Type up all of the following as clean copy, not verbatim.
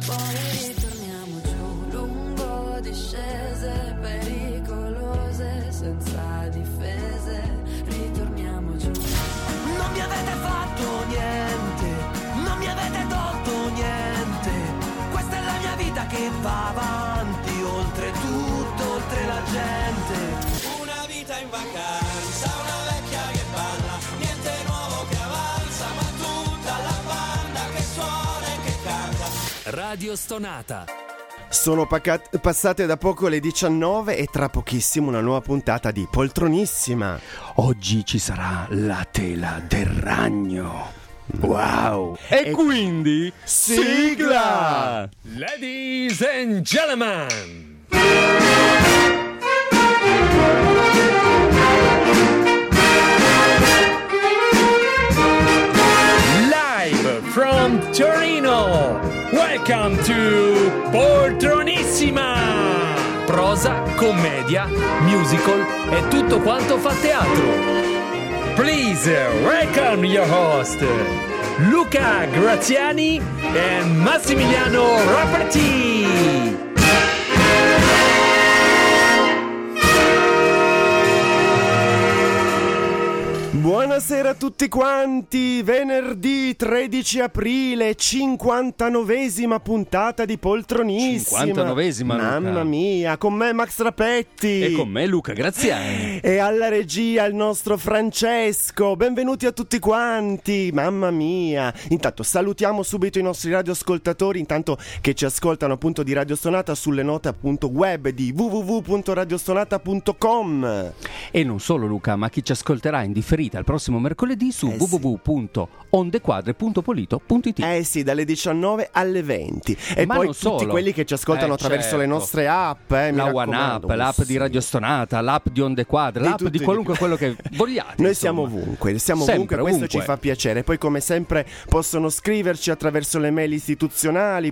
poi ritorniamo giù lungo discese pericolose senza difese, ritorniamo giù. Non mi avete fatto niente, non mi avete tolto niente, questa è la mia vita che va avanti, oltre tutto, oltre la gente. Una vita in vacanza, una vecchia che balla, niente nuovo che avanza, ma tutta la banda che suona e che canta. Radio Stonata. Sono passate da poco le 19 e tra pochissimo una nuova puntata di Poltronissima. Oggi ci sarà la tela del ragno. Wow! E quindi sigla! Ladies and gentlemen, live from Torino, welcome to Poltronissima! Prosa, commedia, musical e tutto quanto fa teatro. Please welcome your host, Luca Graziani e Massimiliano Rapperti. Buonasera a tutti quanti, venerdì 13 aprile, 59esima puntata di Poltronissima. 59esima, Luca. Mamma mia, con me Max Rapetti. E con me Luca Graziani. E alla regia il nostro Francesco. Benvenuti a tutti quanti, mamma mia. Intanto salutiamo subito i nostri radioascoltatori, intanto che ci ascoltano appunto di Radio Stonata sulle note appunto web di www.radiostonata.com. E non solo, Luca, ma chi ci ascolterà in differita il prossimo mercoledì su www.ondequadre.polito.it. Sì, dalle 19 alle 20. E Ma poi non tutti solo. quelli che ci ascoltano attraverso le nostre app, mi la One raccomando, Up, l'app di Radio Stonata, l'app di Onde Quadre, Di l'app tutti di di qualunque più. quello che vogliate. Noi insomma. siamo ovunque, Sempre, questo ovunque. ci fa piacere. Poi come sempre possono scriverci attraverso le mail istituzionali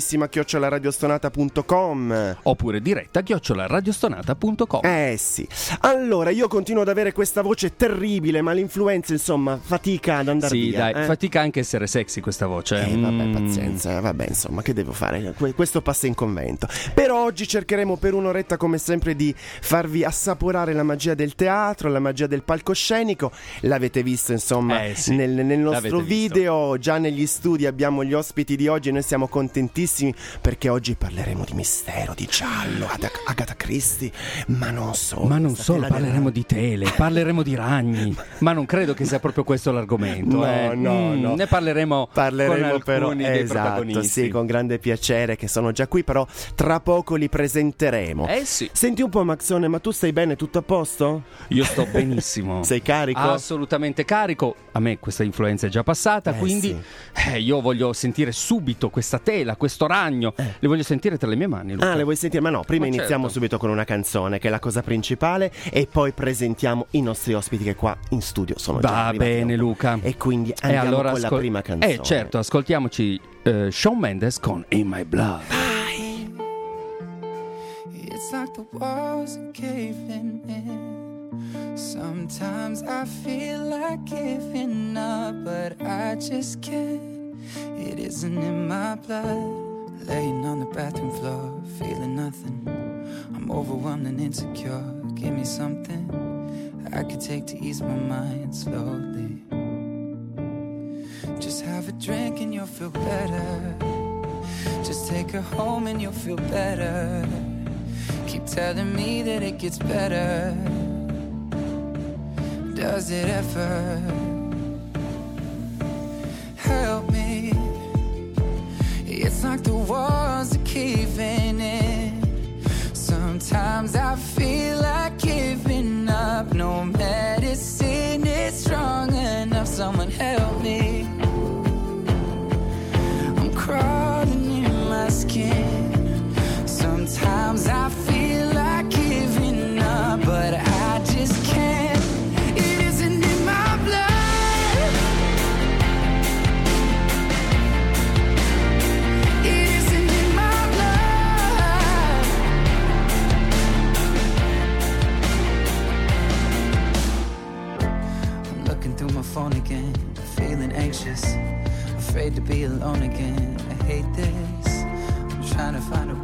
poltronissima@radiostonata.com. Oppure diretta @radiostonata.com. Sì. Allora, io continuo ad avere questa voce terribile, ma l'influenza, insomma, fatica ad andare Sì, via. dai, fatica anche essere sexy questa voce. Vabbè, pazienza, vabbè, insomma, che devo fare? Questo passa in convento. Però oggi cercheremo per un'oretta, come sempre, di farvi assaporare la magia del teatro, la magia del palcoscenico. L'avete visto, insomma, Sì, nel nostro l'avete visto. video. Già negli studi abbiamo gli ospiti di oggi e noi siamo contentissimi perché oggi parleremo di mistero, di giallo, Agatha Christie, ma non solo. Ma non Questa solo, tela del parleremo di tele, parleremo di ragni, ma non credo che sia proprio questo l'argomento. No. Ne parleremo con però, alcuni dei esatto, protagonisti. sì, con grande piacere, che sono già qui, però tra poco li presenteremo. Sì. Senti un po', Maxone, ma tu stai bene? Tutto a posto? Io sto benissimo. Sei carico? Assolutamente carico. A me questa influenza è già passata, quindi io voglio sentire subito questa tela, questo ragno. Le voglio sentire tra le mie mani, Luca. Le vuoi sentire? Ma no, prima Ma iniziamo certo. subito con una canzone, che è la cosa principale, e poi presentiamo i nostri ospiti che qua in studio sono già Va arrivati bene, da un po'. Luca. E quindi andiamo allora con la prima canzone. certo, ascoltiamoci Shawn Mendes con In My Blood. It's like the walls are caving in. Sometimes I feel like giving up, but I just can't. It isn't in my blood. Laying on the bathroom floor, feeling nothing. I'm overwhelmed and insecure. Give me something I could take to ease my mind slowly. Just have a drink and you'll feel better. Just take her home and you'll feel better. Keep telling me that it gets better. Does it ever? Help me. It's like the walls are caving in. Sometimes I feel like giving up. No medicine is strong enough. Someone help me. I'm crawling in my skin. Sometimes I feel like giving up, but I just can't. It isn't in my blood. It isn't in my blood. I'm looking through my phone again, feeling anxious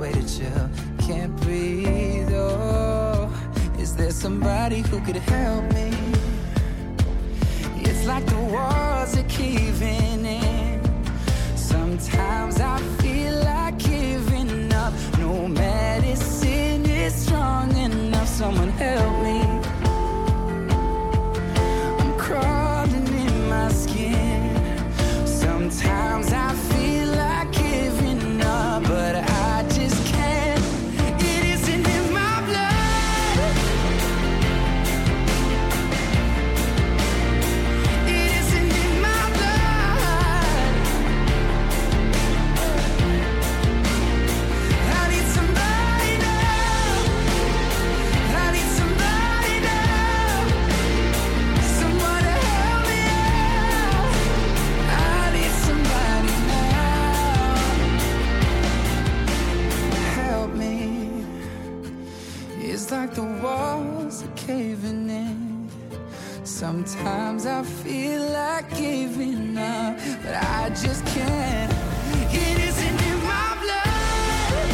way to chill. Can't breathe, oh. Is there somebody who could help me? It's like the walls are caving in. Sometimes I feel like giving up. No medicine is strong enough. Someone help me. I'm crawling in my skin. Sometimes I feel like giving up, but I just can't. It isn't in my blood. It isn't in my blood. I need somebody now. I need somebody now. Someone to help me out. I need somebody now. Help me. It's like the walls are caving in. Sometimes I feel like giving up, but I just can't. It isn't in my blood.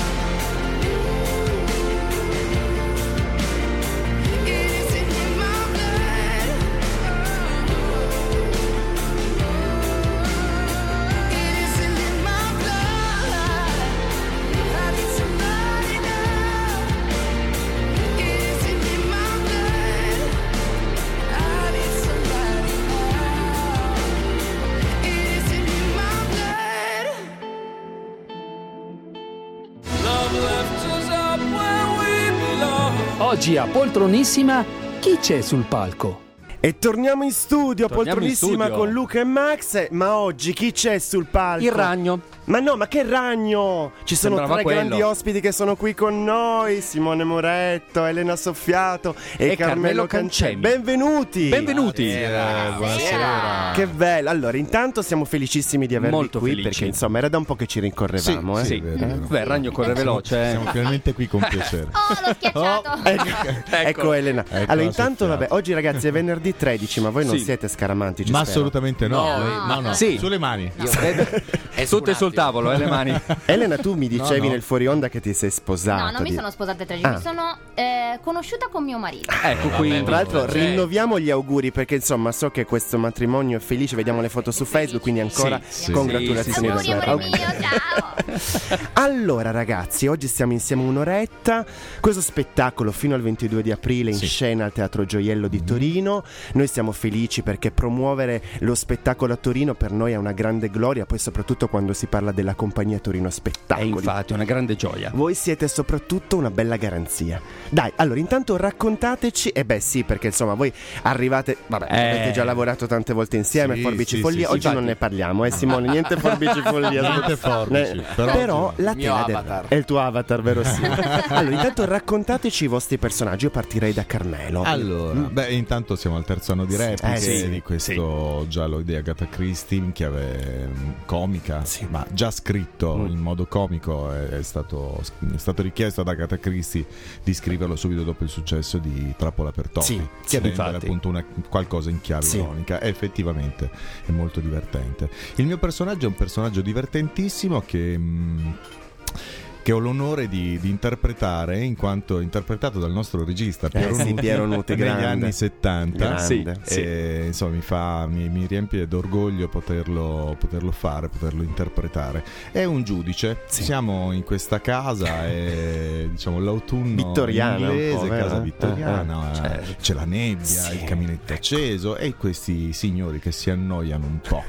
It isn't in my blood. It isn't in my blood. I need somebody now. It isn't in my blood. I need somebody now. It isn't in my blood. Love left us up where we belong. Oggi a Poltronissima, chi c'è sul palco? E torniamo in studio, Torniamo poltronissima in studio. con Luca e Max. Ma oggi chi c'è sul palco? Il ragno. Ma no, ma che ragno! Ci sono Sembrava tre quello. grandi ospiti che sono qui con noi: Simone Moretto, Elena Soffiato e Carmelo Cancemi. Benvenuti! Benvenuti. Buonasera. Che bello! Allora, intanto siamo felicissimi di avervi Molto qui felici. perché insomma era da un po' che ci rincorrevamo. Sì, Sì. vero. Beh, il ragno corre veloce. Siamo finalmente qui con piacere. Oh, l'ho schiacciato. Ecco Elena. Ecco, allora, la intanto, soffiata. vabbè, oggi ragazzi è venerdì 13, ma voi non Sì. siete scaramantici. Ma spero. assolutamente no. No. Sì. Sulle mani. Tutte sul tavolo, le mani. Elena, tu mi dicevi no. nel fuori onda che ti sei sposata. No, non mi di- sono sposata 3 giorni, Ah. mi sono conosciuta con mio marito. Ecco qui. Tra l'altro rinnoviamo gli auguri perché insomma so che questo matrimonio è felice, vediamo le foto su Facebook, quindi ancora Sì, congratulazioni sì, da sì, Auguri, Sara. amore mio, ciao. Allora ragazzi, oggi stiamo insieme un'oretta. Questo spettacolo fino al 22 di aprile in scena al Teatro Gioiello di Torino. Noi siamo felici perché promuovere lo spettacolo a Torino per noi è una grande gloria, poi soprattutto quando si parla della compagnia Torino E Spettacoli. infatti, una grande gioia. Voi siete soprattutto una bella garanzia. Dai, allora intanto raccontateci. E beh sì, perché insomma voi arrivate, vabbè, avete già lavorato tante volte insieme, Sì, Forbici sì, Follia. sì, Oggi infatti. non ne parliamo, Simone, niente Forbici Follia. Niente forbici, Però oggi la Mio tela avatar. è il tuo avatar, vero sì? Allora intanto raccontateci i vostri personaggi. Io partirei da Carmelo. Allora, intanto siamo al terzo anno di repliche sì, di questo giallo di Agatha Christie in chiave comica, ma già scritto in modo comico. È stato richiesto ad Agatha Christie di scriverlo subito dopo il successo di Trappola per Topi, Sì, che rende infatti. appunto qualcosa in chiave ironica, e effettivamente è molto divertente. Il mio personaggio è un personaggio divertentissimo che ho l'onore di interpretare, in quanto interpretato dal nostro regista Piero sì, Nuti, Piero Nuti, negli grande. anni 70. Grande. E, insomma mi riempie d'orgoglio poterlo fare, poterlo interpretare. È un giudice, siamo in questa casa, è diciamo l'autunno Vittoriana, un inglese, po', vero? casa vittoriana, certo. c'è la nebbia, il caminetto acceso e questi signori che si annoiano un po'.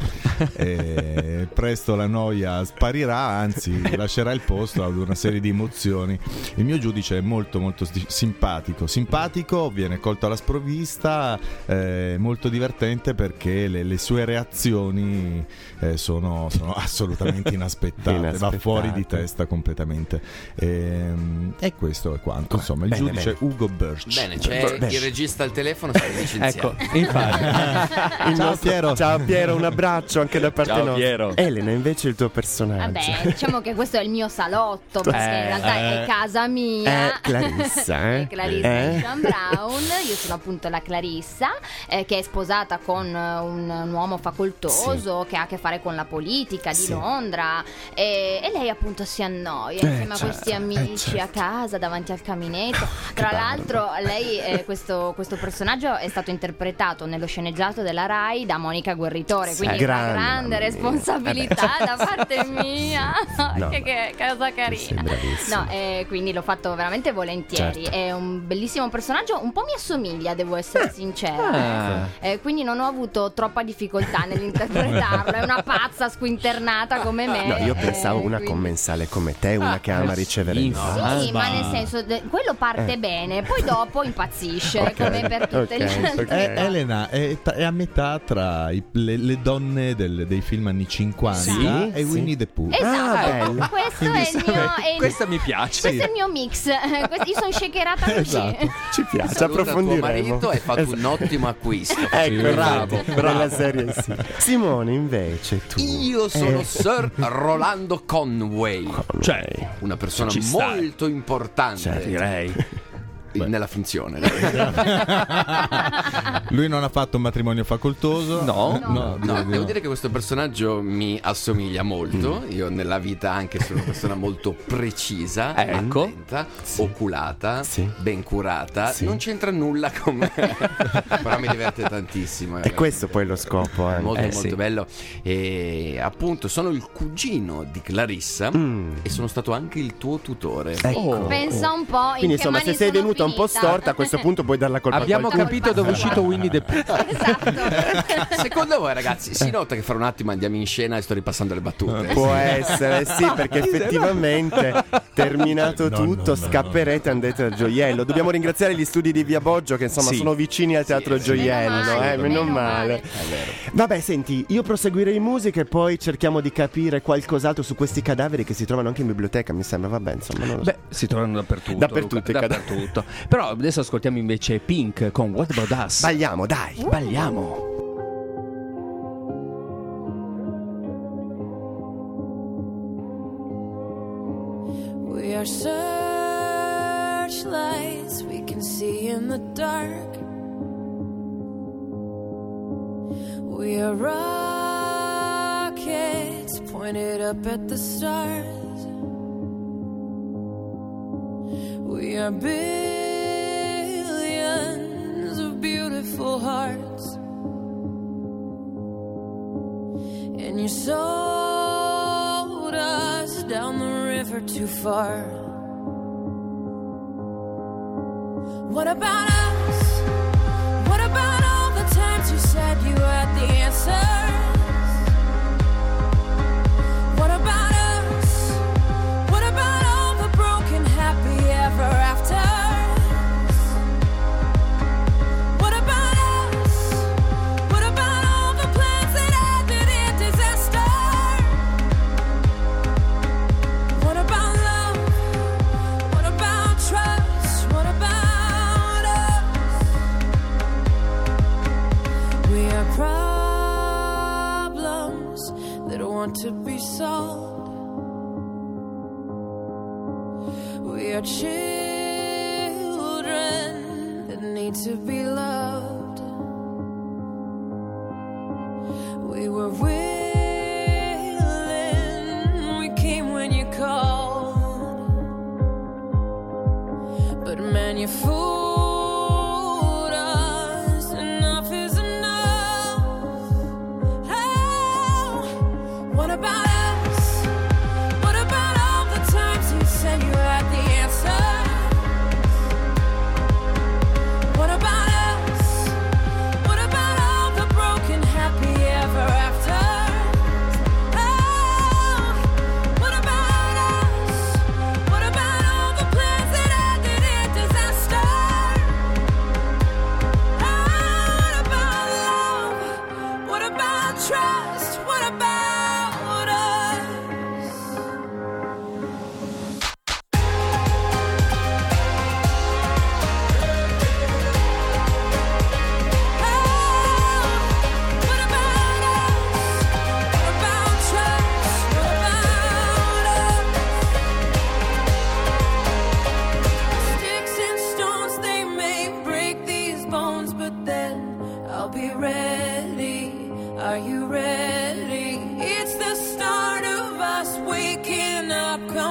E presto la noia sparirà, anzi lascerà il posto ad una serie di emozioni. Il mio giudice è molto molto simpatico, viene colto alla sprovvista, molto divertente perché le sue reazioni sono assolutamente inaspettate, va fuori di testa completamente, e questo è quanto. Insomma, il giudice bene. Ugo Birch. Bene, c'è il regista al telefono, stai licenziato. Ecco, infatti. Ciao Piero. Ciao Piero, un abbraccio anche da parte Ciao, nostra. Piero. Elena, invece il tuo personaggio. Vabbè, diciamo che questo è il mio salotto. tutto, perché in realtà è casa mia. Clarissa, È Clarissa Sean Brown. Io sono appunto la Clarissa, che è sposata con un uomo facoltoso che ha a che fare con la politica di Londra, e lei appunto si annoia insieme a questi amici a casa davanti al caminetto. Tra l'altro lei, questo personaggio è stato interpretato nello sceneggiato della Rai da Monica Guerritore, quindi una grande responsabilità da parte mia. Che cosa carina. No, quindi l'ho fatto veramente volentieri. È un bellissimo personaggio, un po' mi assomiglia, devo essere sincera. Quindi non ho avuto troppa difficoltà nell'interpretarlo. È una pazza squinternata come me. No, io pensavo una commensale come te, una che ama ricevere il sì, ma nel senso quello parte bene, poi dopo impazzisce, come per tutte le Elena è a metà tra le donne dei film anni 50 e Winnie the Pooh. Esatto, questo è il mio questa mi piace. Questo è il mio mix. Io sono shakerata così. Esatto. Ci piace, approfondiremo. Tuo marito hai fatto un ottimo acquisto. Bravo. Nella serie sì. Simone, invece tu. Io sono Sir Rolando Conway, cioè una persona molto importante, direi. Nella finzione. Lui non ha fatto un matrimonio facoltoso? No, devo dire che questo personaggio mi assomiglia molto. Io nella vita anche sono una persona molto precisa, attenta, oculata, ben curata. Non c'entra nulla con me, però mi diverte tantissimo. E questo poi è lo scopo, molto bello. E appunto sono il cugino di Clarissa e sono stato anche il tuo tutore. Pensa un po'. Quindi insomma, se sei venuto un po' storta, a questo punto puoi dare la colpa abbiamo a qualcuno. capito dove è uscito Winnie the Pooh. Esatto. Secondo voi, ragazzi, si nota che fra un attimo andiamo in scena e sto ripassando le battute? Può essere, sì, perché effettivamente terminato tutto, scapperete e andate al Gioiello. Dobbiamo ringraziare gli studi di Via Boggio che insomma sono vicini al Teatro Gioiello, meno male. Vabbè, senti, io proseguirei in musica e poi cerchiamo di capire qualcos'altro su questi cadaveri che si trovano anche in biblioteca, mi sembra, vabbè, insomma, non lo so. Si trovano dappertutto, dappertutto. Però adesso ascoltiamo invece Pink con What About Us. Balliamo, dai. Balliamo. We are searchlights we can see in the dark. We are rockets pointed up at the stars. We are billions of beautiful hearts, and you sold us down the river too far. What about us? What about all the times you said you had the answers? What about us? What about all the broken happy ever afters? What about us? What about all the plans that ended in disaster? What about love? What about trust? What about us? We are problems that want to be solved. We are children that need to be loved. We were willing, we came when you called, but man, you fooled us. Enough is enough. Oh, what about us? What about all the times you said you had the answer? What about us? What about all the broken happy ever afters? Oh, what about us? What about all the plans that ended in disaster?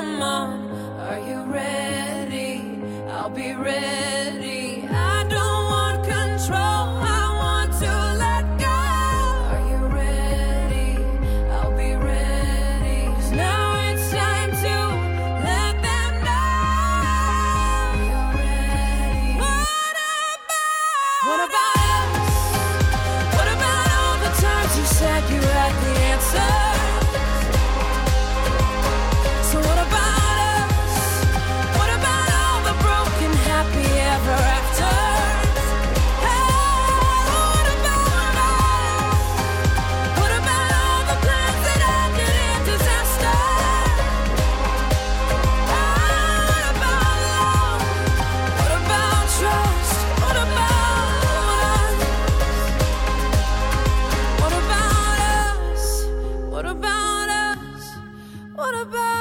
come on, are you ready? I'll be ready. I don't want control, I want to let go. Are you ready? I'll be ready. 'Cause now it's time to let them know you're ready. What about us? What about all the times you said you had the answer? So what about us? What about all the broken happy ever afters? Hey, what about us? What about all the plans that ended in disaster? What about love? What about trust? What about us? What about us? What about us? What about us?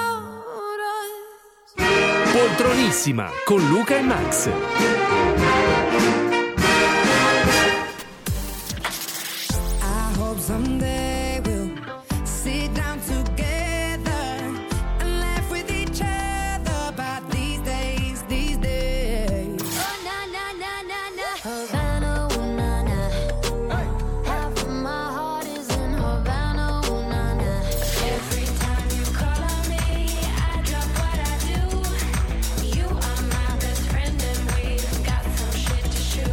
Poltronissima con Luca e Max. I hope someday we'll sit down together and laugh with each other about these days, these days. Oh na na na na na, Havana, ooh na na. Half of my heart is in Havana, ooh na na. Every time you call on me, I drop what I do. You are my best friend and we've got some shit to shoot.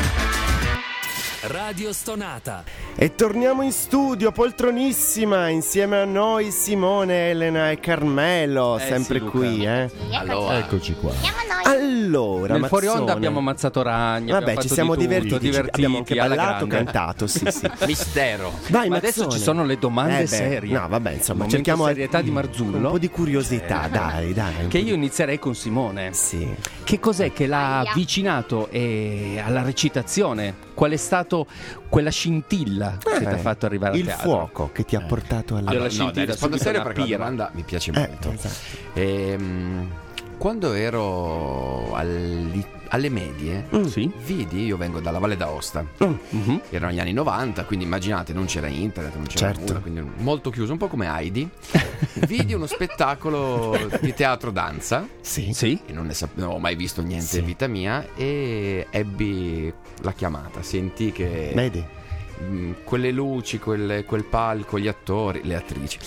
Radio Stonata. E torniamo in studio, poltronissima, insieme a noi Simone, Elena e Carmelo, sempre sì, Luca. qui, Allora, Eccoci qua. Allora, Nel fuori onda Mazzone. abbiamo ammazzato ragni. Vabbè, abbiamo ci fatto siamo di tutto, divertiti, abbiamo anche alla ballato, grande. cantato, sì, sì. mistero. Vai, Ma adesso Mazzone. ci sono le domande Beh, serie. No, vabbè, insomma, Momento cerchiamo serietà di Marzullo. un po' di curiosità, dai. Che io inizierei con Simone. Sì. Che cos'è che l'ha Aia. avvicinato alla recitazione? Qual è stato quella scintilla che ti ha fatto arrivare al il teatro? fuoco che ti ha portato alla Allora, No, scintilla dai, rispondo subito serio una perché la pira. domanda mi piace molto. esatto. Quando ero alle medie, Sì. vidi, io vengo dalla Valle d'Aosta, Mhm. erano gli anni 90, quindi immaginate, non c'era internet, non c'era Certo. nulla, quindi molto chiuso, un po' come Heidi. Vidi uno spettacolo di teatro danza, Sì. Sì. e non avevo mai visto niente Sì. in vita mia, e ebbi la chiamata, sentì che... Vedi? Quelle luci, quel palco, gli attori, le attrici.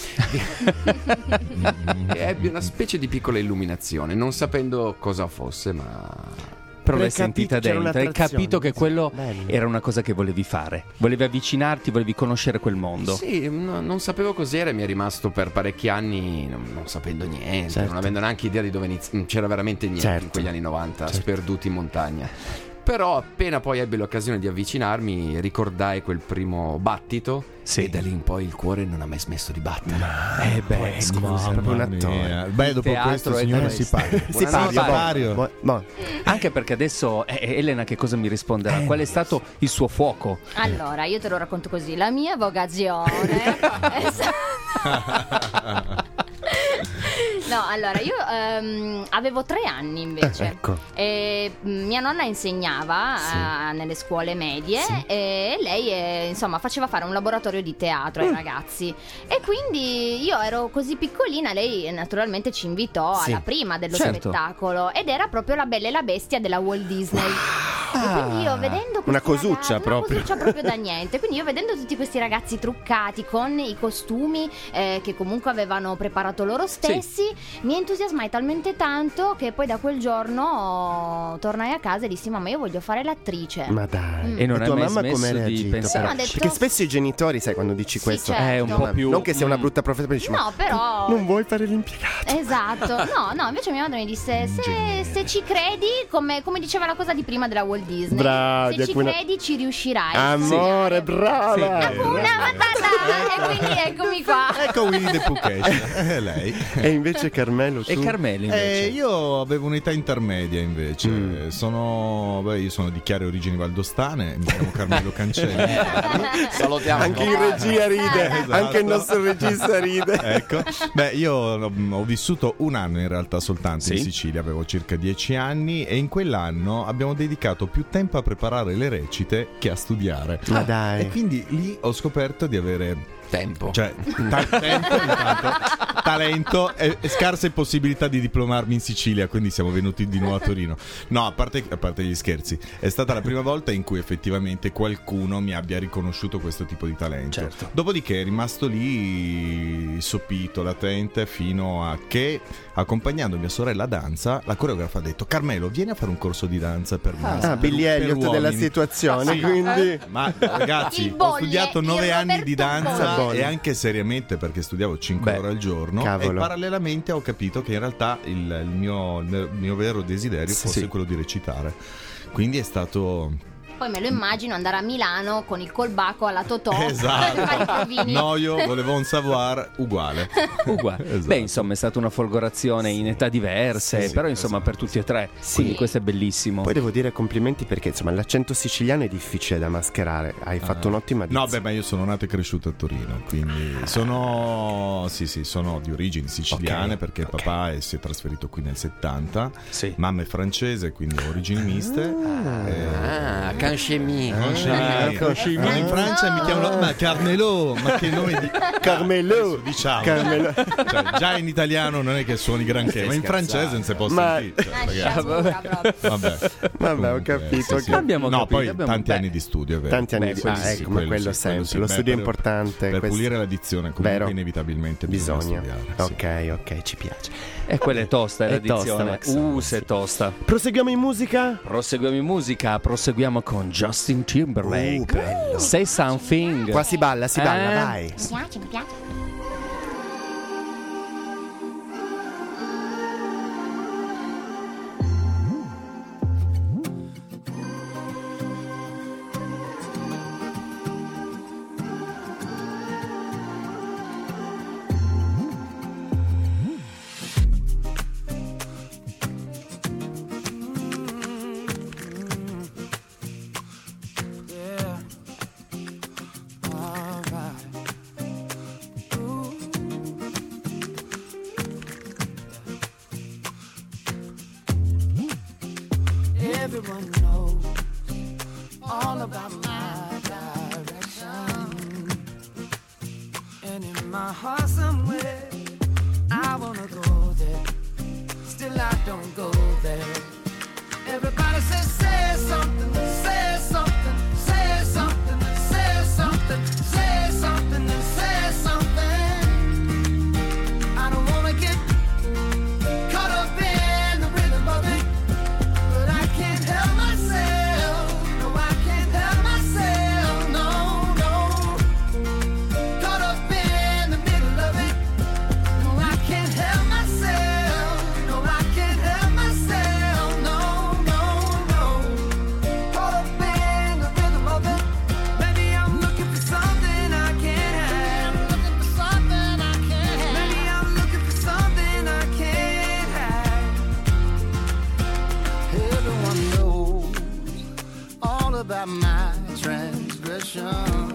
E ebbi una specie di piccola illuminazione, non sapendo cosa fosse, ma Però l'hai Hai capito, sentita c'era dentro, hai un'attrazione. capito che quello Bello. era una cosa che volevi fare. Volevi avvicinarti, volevi conoscere quel mondo. sì, non sapevo cos'era e mi è rimasto per parecchi anni non sapendo niente, Certo. non avendo neanche idea di dove non c'era veramente niente Certo. in quegli anni 90, Certo. sperduti in montagna. Però appena poi ebbi l'occasione di avvicinarmi, ricordai quel primo battito, Sì. e da lì in poi il cuore non ha mai smesso di battere. Beh, scusa, è proprio un Mamma attore. mia. Beh, dopo Teatro questo, e signore, questo. si parla. Si Buonanotte. parla. Mario. Anche perché adesso Elena che cosa mi risponderà? Qual è stato il suo fuoco? Allora, io te lo racconto così. La mia vocazione No, allora, io avevo 3 anni invece. Ecco. E mia nonna insegnava nelle scuole medie e lei insomma faceva fare un laboratorio di teatro ai ragazzi. E quindi io ero così piccolina, lei naturalmente ci invitò Sì. alla prima dello Certo. spettacolo ed era proprio La Bella e la Bestia della Walt Disney. E quindi io vedendo Una questi cosuccia ragazzi, proprio. una cosuccia proprio da niente. Quindi io vedendo tutti questi ragazzi truccati con i costumi che comunque avevano preparato loro stessi, mi entusiasmai talmente tanto che poi da quel giorno tornai a casa e dissi: mamma, io voglio fare l'attrice. Ma dai. E non hai tua mai mamma smesso come ha di reagito? pensare? però? Ha detto- Perché spesso i genitori, sai, quando dici Sì, questo, certo. È un po' più. non che sia una brutta professione, dici, No, ma però non vuoi fare l'impiegato? Esatto, no, invece mia madre mi disse: se ci credi, come diceva la cosa di prima della Walt Disney, Bravi, se ci alcuna- credi ci riuscirai. Amore, brava! Una matata! E quindi eccomi qua. Ecco Winnie the Pooh che esce. Lei. E invece Carmelo, tu? E Carmelo invece? Io avevo un'età intermedia invece. Io sono di chiare origini valdostane. Mi chiamo Carmelo Cancelli. Salutiamo. Anche in regia ride, Esatto. anche il nostro regista ride. Ecco, io ho vissuto un anno in realtà soltanto in Sì. Sicilia, avevo circa 10 anni e in quell'anno abbiamo dedicato più tempo a preparare le recite che a studiare. Ma dai. E quindi lì ho scoperto di avere Tempo. Cioè, tempo, intanto, talento e scarse possibilità di diplomarmi in Sicilia, quindi siamo venuti di nuovo a Torino. No, a parte gli scherzi, è stata la prima volta in cui effettivamente qualcuno mi abbia riconosciuto questo tipo di talento. Certo. Dopodiché è rimasto lì sopito, latente, fino a che, accompagnando mia sorella a danza, la coreografa ha detto: Carmelo, vieni a fare un corso di danza per me. Billy Elliot della situazione, quindi... Ma ragazzi, ho studiato 9 anni di danza e anche seriamente, perché studiavo 5 ore al giorno. Cavolo. E parallelamente ho capito che in realtà il mio vero desiderio fosse quello di recitare. Quindi è stato... Poi me lo immagino andare a Milano con il colbacco alla Totò. Esatto. No, io volevo un savoir uguale. Esatto. Beh, insomma, è stata una folgorazione in età diverse, però insomma per tutti e tre. Quindi questo è bellissimo. Poi devo dire complimenti, perché insomma l'accento siciliano è difficile da mascherare. Hai fatto un'ottima dizione. No, beh, ma io sono nato e cresciuto a Torino, quindi sono di origini siciliane, perché papà si è trasferito qui nel 70. Mamma è francese, quindi ho origini miste. Canchemi. In Francia mi chiamano Carmelo, ma che nome di Carmelo, diciamo. Carmelo. Cioè, già in italiano non è che suoni granché, ma in francese non si può sentire. Vabbè, ho capito. Abbiamo capito. Poi tanti anni di studio, è vero. Tanti anni di ecco, ma quello sempre. Lo studio è importante. Per pulire la dizione, comunque inevitabilmente bisogna studiare. Ok, ci piace. E quella è tosta, è l'edizione. Se è tosta. Proseguiamo in musica? Proseguiamo con Justin Timberlake. Bello. Say Something. Qua si balla, vai. Mi piace. Everyone knows all about my direction, and in my heart somewhere I wanna go there, still I don't go there. Everybody says say something, say something, say something, say something, say something, say something. I don't wanna get caught up in the rhythm of it, but I can't help myself. No, I can't help myself. No, no. Caught up in the middle of it. No, I can't help myself. No, I can't help myself. No, no, no. Caught up in the rhythm of it. Maybe I'm looking for something I can't have. Looking for something I can't have. Maybe I'm looking for something I can't have. Everyone knows all about my transgression.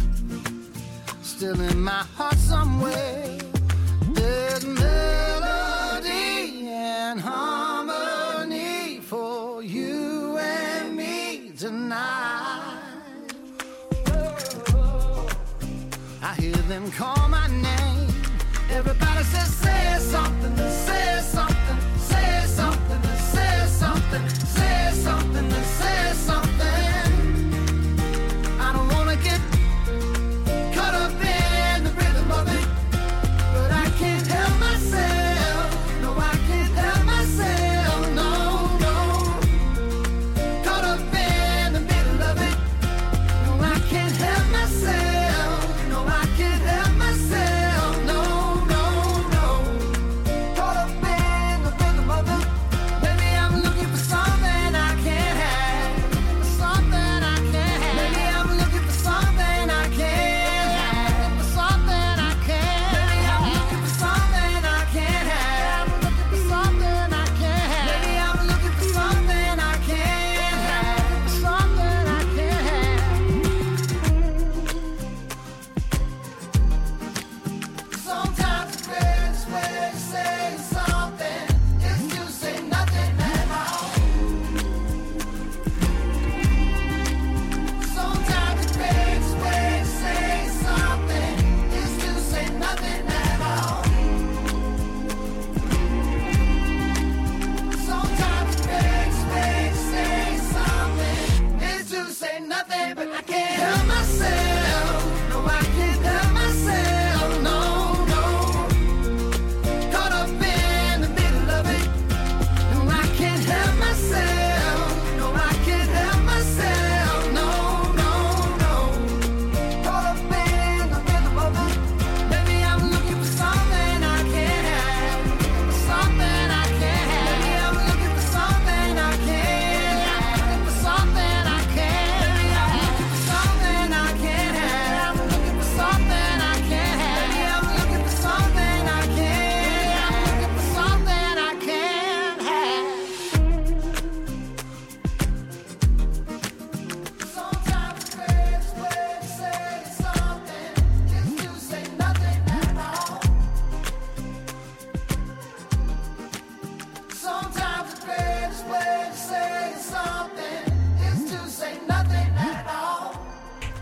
Still in my heart somewhere, there's melody and harmony for you and me tonight. I hear them call my name. Everybody says say something, say something, say something, say something, say something, say something. I don't wanna get caught up in the rhythm of it, but I can't help myself. No, I can't help myself. No, no. Caught up in the middle of it. No, I can't help myself. No, I can't help myself.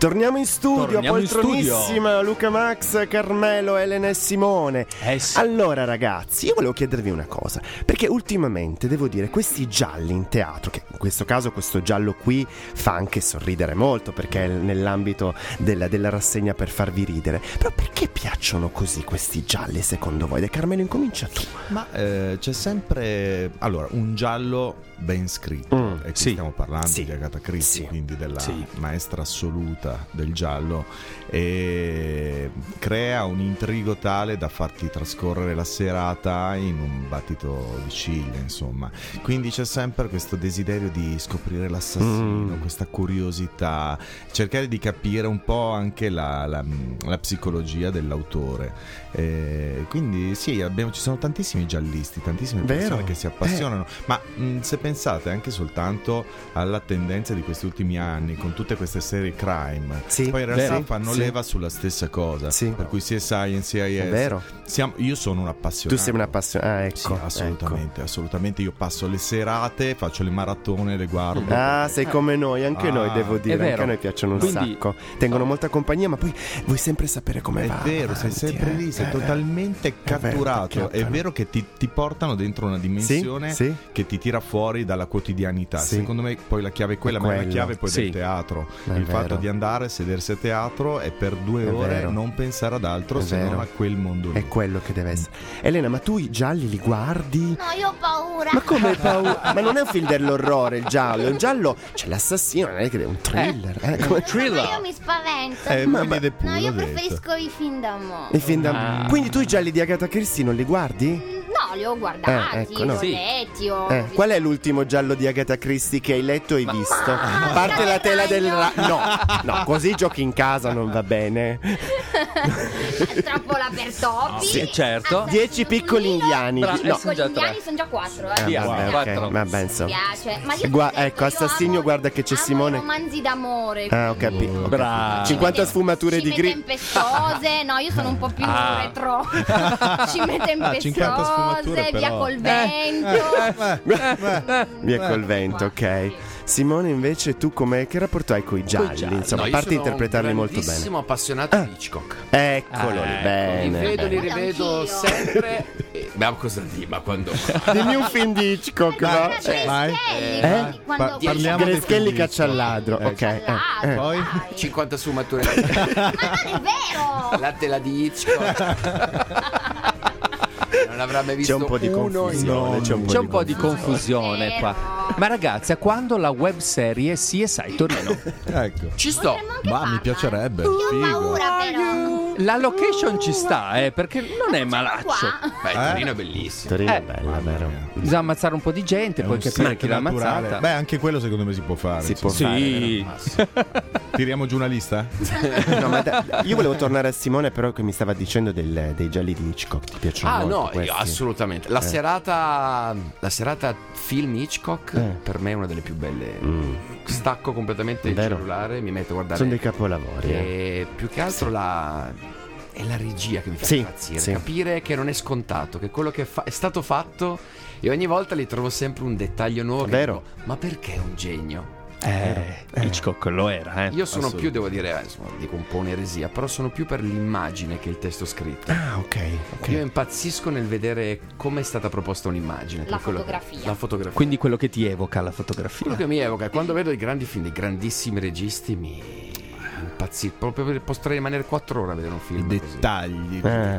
Torniamo in studio, Torniamo in poltronissima, Luca Max, Carmelo, Elena e Simone. Sì. Allora ragazzi, io volevo chiedervi una cosa, perché ultimamente devo dire questi gialli in teatro, che in questo caso questo giallo qui fa anche sorridere molto perché è nell'ambito della rassegna per farvi ridere, però perché piacciono così questi gialli secondo voi? De Carmelo, incomincia tu. Ma c'è sempre un giallo ben scritto, e qui stiamo parlando di Agatha Christie, quindi della maestra assoluta del giallo, e crea un intrigo tale da farti trascorrere la serata in un battito di ciglia, insomma. Quindi c'è sempre questo desiderio di scoprire l'assassino, questa curiosità, cercare di capire un po' anche la psicologia dell'autore. Quindi sì, ci sono tantissimi giallisti, tantissime persone che si appassionano, ma se pensate anche soltanto alla tendenza di questi ultimi anni con tutte queste serie crime, poi in realtà fanno leva sulla stessa cosa, per cui CSI, NCIS, io sono un appassionato. Tu sei un appassionato? Ecco, assolutamente, io passo le serate, faccio le maratone, le guardo. Sei come noi, anche noi devo dire, anche a noi piacciono un sacco, tengono molta compagnia, ma poi vuoi sempre sapere come va. È vero, sei sempre lì, sei totalmente catturato. È vero che ti portano dentro una dimensione che ti tira fuori dalla quotidianità. Secondo me poi la chiave è quella, ma è la chiave poi del teatro. Il fatto di andare, sedersi a teatro e per 2 ore non pensare ad altro se non a quel mondo lì. È quello che deve essere. Elena, ma tu i gialli li guardi? No, io ho paura. Ma come hai paura? Ma non è un film dell'orrore il giallo. Il giallo c'è l'assassino, non è che è un thriller. Come thriller? Ma io mi spavento. No, io preferisco i film d'amore. I film d'amore. Quindi tu i gialli di Agatha Christie non li guardi? No, li ho guardati, li ho letti. Qual è l'ultimo giallo di Agatha Christie che hai letto e hai visto? A parte la tela del no, così giochi in casa non va bene. Trappola per topi. Sì, certo. 10 piccoli indiani. Piccoli indiani sono già 4. Vabbè, insomma. Mi piace. Ma io ecco, Assassinio, guarda che c'è Simone. Romanzi d'amore. Ho capito. Bravo. 50 sfumature di grigio. Tempestose. No, io sono un po' più retro. Cime tempestose. Via col vento. Via col vento, ok. Simone, invece, tu che rapporto hai con i gialli? Insomma, a parte interpretarli molto bene. Sono un grandissimo appassionato di Hitchcock. Eccolo lì, bene. Li vedo sempre. Ma cosa di? Ma quando? Dimmi un film di Hitchcock, no? Vai. Parliamo di Greschelli caccia al ladro. Ok. Poi 50 sfumature. Ma non è vero! La tela di Hitchcock. Non avrà mai visto c'è un po' di confusione. C'è un po' di confusione qua. Ma ragazzi, a quando la web serie CSI Torino? Ecco. Ci sto. Ma mi piacerebbe. Io ho paura però. La location ci sta, perché non è malaccio. Beh, Torino è bellissimo. Torino è bella, vero? Bisogna ammazzare un po' di gente, poi capire chi l'ha ammazzata. Beh, anche quello secondo me si può fare. Si può fare. Tiriamo giù una lista? No, ma io volevo tornare a Simone, però, che mi stava dicendo dei gialli di Hitchcock. Ti piacciono molto? Io, assolutamente. La serata film Hitchcock per me è una delle più belle. Stacco completamente il cellulare, mi metto a guardare. Sono dei capolavori. E più che altro è la regia che mi fa impazzire. Capire che non è scontato, che quello che è stato fatto, e ogni volta li trovo sempre un dettaglio nuovo. Vero. Ma perché è un genio? Hitchcock lo era. Io sono più, devo dire, dico un po' un'eresia, però sono più per l'immagine che il testo scritto. Ok. Io impazzisco nel vedere come è stata proposta un'imagine. La fotografia. Quindi quello che ti evoca la fotografia. Quello che mi evoca, quando vedo i grandi film, dei grandissimi registi, mi impazzisco. Proprio potrei rimanere 4 ore a vedere un film. I dettagli,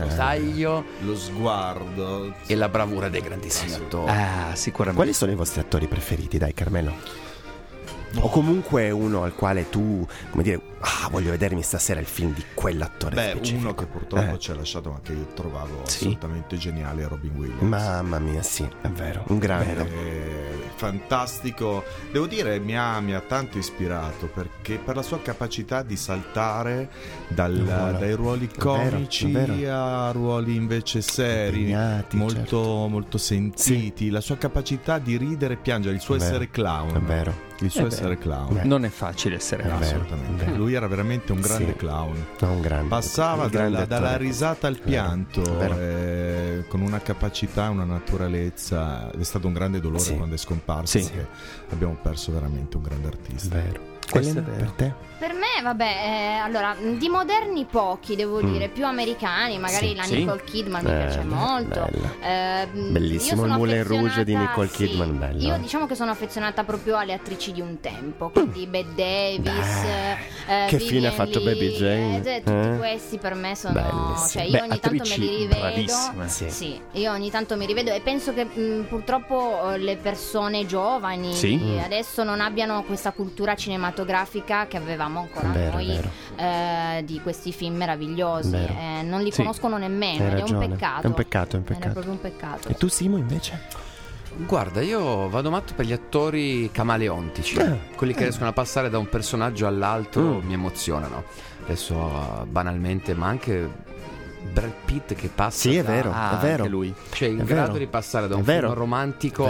lo sguardo e la bravura dei grandissimi attori. Sicuramente. Quali sono i vostri attori preferiti, dai, Carmelo? O comunque uno al quale tu, come dire, voglio vedermi stasera il film di quell'attore specifico. Uno che purtroppo ci ha lasciato, ma che io trovavo assolutamente geniale, è Robin Williams. Mamma mia, sì, è vero, un grande. Fantastico. Devo dire, mi ha tanto ispirato, perché per la sua capacità di saltare dai ruoli comici a ruoli invece seri, impegnati, molto sentiti. La sua capacità di ridere e piangere, il suo essere clown. È vero. Il suo essere clown. Non è facile essere clown. Assolutamente. Lui era veramente un grande clown. Un grande. Passava dalla risata al pianto, con una capacità, una naturalezza. È stato un grande dolore quando è scomparso, perché abbiamo perso veramente un grande artista. Vero. Elena, per te? Per me, vabbè, allora, di moderni pochi, devo dire, più americani, magari la Nicole Kidman mi piace molto. Bellissimo il Moulin Rouge di Nicole Kidman, bello. Io diciamo che sono affezionata proprio alle attrici di un tempo, quindi Bette Davis, che fine ha fatto Baby Jane? Tutti questi per me sono bellissimi. cioè io ogni tanto me li rivedo. Bravissime. Sì, io ogni tanto mi rivedo e penso che purtroppo le persone giovani adesso non abbiano questa cultura cinematografica che avevamo ancora noi di questi film meravigliosi, non li conoscono nemmeno, ed è un peccato. È un peccato. È proprio un peccato. E tu, Simo, invece? Guarda, io vado matto per gli attori camaleontici, quelli che riescono a passare da un personaggio all'altro, mi emozionano. Adesso banalmente, ma anche Brad Pitt che passa. Sì, è vero, è vero. Anche lui. Cioè, in grado di passare da un film romantico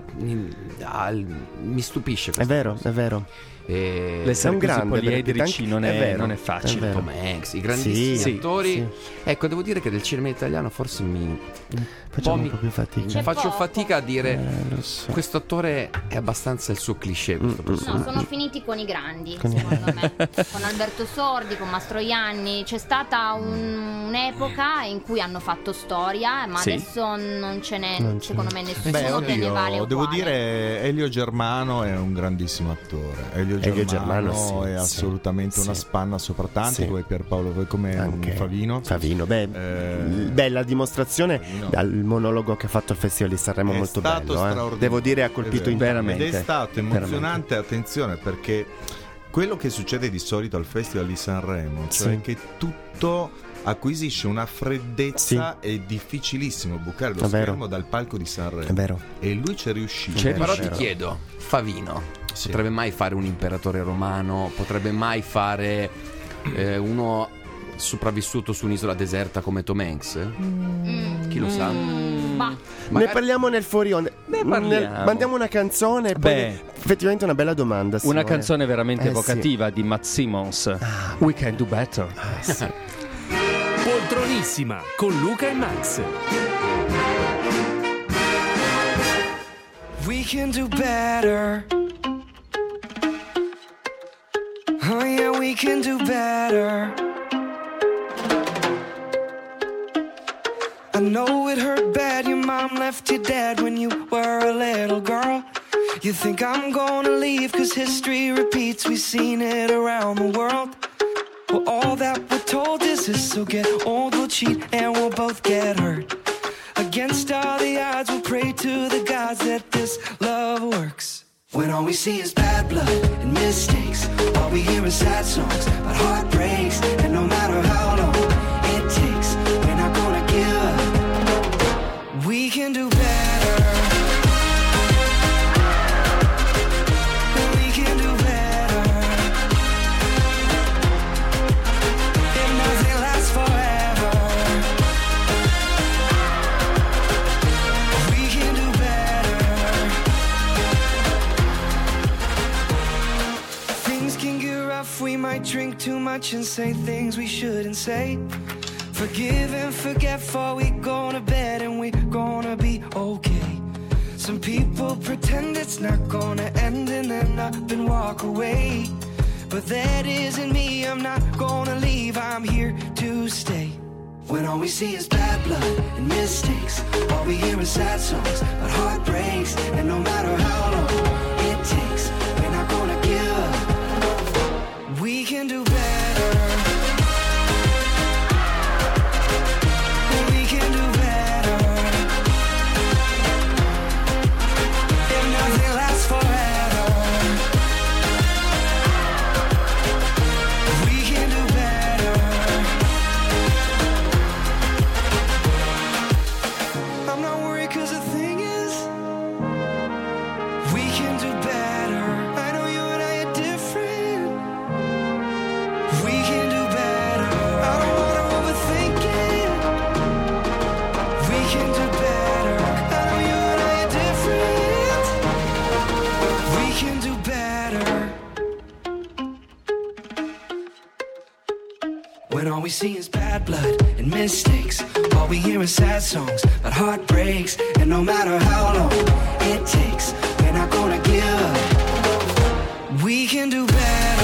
mi stupisce questo. È vero. L'essere un grande poliedrici non è facile. Tom Hanks, i grandissimi attori. Ecco, devo dire che del cinema italiano forse facciamo un po' più fatica. Faccio fatica a dire questo attore è abbastanza il suo cliché. No, sono finiti con i grandi, secondo me. Con Alberto Sordi, con Mastroianni. C'è stata un'epoca in cui hanno fatto storia, ma adesso non ce n'è, secondo me, nessuno che ne vale uguale. Devo dire, Elio Germano è un grandissimo attore. Elio Germano è assolutamente una spanna sopra tanti, come Pierpaolo, come anche Favino. Bella dimostrazione al monologo che ha fatto al Festival di Sanremo, è molto bello. Devo dire, ha colpito veramente. Ed è stato emozionante, attenzione, perché quello che succede di solito al Festival di Sanremo, cioè che tutto acquisisce una freddezza, è difficilissimo bucare lo schermo dal palco di Sanremo. È vero. E lui ci è riuscito. Però ti chiedo, Favino potrebbe mai fare un imperatore romano? Potrebbe mai fare uno sopravvissuto su un'isola deserta come Tom Hanks? Chi lo sa? Ne parliamo nel fuori onda. Mandiamo una canzone e poi effettivamente una bella domanda, Simone. Una canzone veramente evocativa di Matt Simmons, We Can Do Better. Poltronissima con Luca e Max. We can do better. Oh yeah, we can do better. I know it hurt bad, your mom left you dead when you were a little girl. You think I'm gonna leave cause history repeats, we've seen it around the world. Well, all that we're told is this, so get old, we'll cheat and we'll both get hurt. Against all the odds, we'll pray to the gods that this love works. When all we see is bad blood and mistakes, all we hear is sad songs about heartbreaks, and no matter how long it takes, we're not gonna give up. We can do better. We can do better. If nothing lasts forever, we can do better. Things can get rough, we might drink too much and say things we shouldn't say. Forgive and forget before we go to bed, and we're gonna be okay. Some people pretend it's not gonna end and then up and walk away, but that isn't me, I'm not gonna leave, I'm here to stay. When all we see is bad blood and mistakes, all we hear is sad songs about heartbreaks, and no matter how long it takes, we're not gonna give up. We can do better. All we see is bad blood and mistakes, all we hear is sad songs about heartbreaks, and no matter how long it takes, we're not gonna give up. We can do better.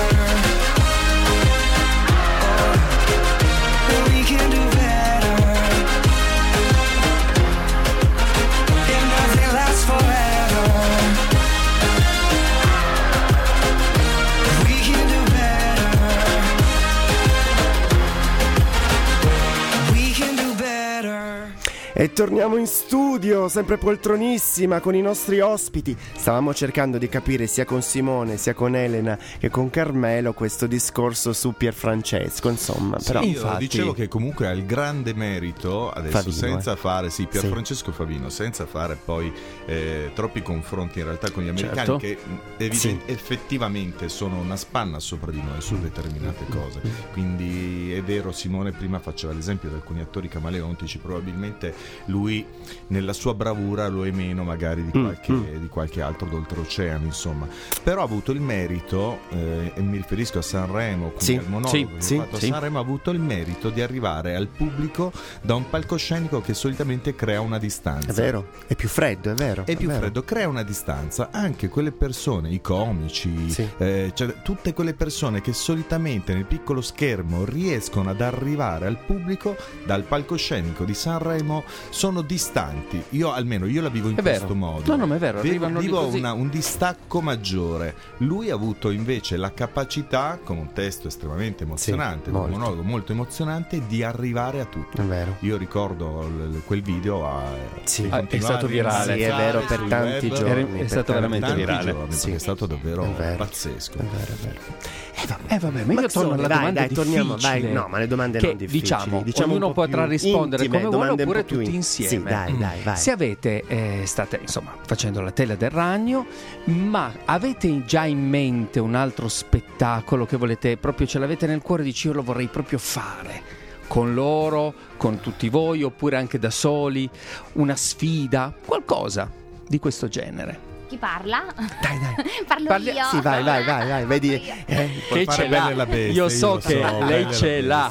E torniamo in studio, sempre poltronissima, con i nostri ospiti. Stavamo cercando di capire sia con Simone, sia con Elena che con Carmelo questo discorso su Pierfrancesco, insomma. Sì, però io infatti dicevo che comunque ha il grande merito, adesso Favino, senza fare, Pierfrancesco Favino, senza fare poi troppi confronti in realtà con gli americani, che effettivamente sono una spanna sopra di noi su determinate cose. Quindi è vero, Simone prima faceva l'esempio di alcuni attori camaleontici, probabilmente lui nella sua bravura lo è meno magari di qualche altro d'oltreoceano, insomma. Però ha avuto il merito, e mi riferisco a Sanremo, quindi al monologo che ha fatto a Sanremo, ha avuto il merito di arrivare al pubblico da un palcoscenico che solitamente crea una distanza. è vero, è più freddo, è vero. È più freddo, crea una distanza. Anche quelle persone, i comici, cioè tutte quelle persone che solitamente nel piccolo schermo riescono ad arrivare al pubblico dal palcoscenico di Sanremo sono distanti. Io la vivo in questo modo. No, ma è vero, vivo un distacco maggiore. Lui ha avuto invece la capacità, con un testo estremamente emozionante, un monologo molto emozionante, di arrivare a tutti. È vero. Io ricordo quel video è stato virale. Sì, è vero, per tanti giorni. È stato veramente virale. È stato davvero pazzesco. È vero. Vabbè, ma io torno alla domanda torniamo, difficile. No, ma le domande che, non difficili. Diciamo ognuno potrà rispondere intime, come vuole, oppure più tutti insieme. Sì, dai, vai. Se avete state insomma facendo la tela del ragno, ma avete già in mente un altro spettacolo che volete, proprio ce l'avete nel cuore, dici io lo vorrei proprio fare con loro, con tutti voi, oppure anche da soli, una sfida, qualcosa di questo genere? Chi parla? Dai. Parlo io. Sì, vai. Vedi che ce l'ha. Io so che lei ce l'ha.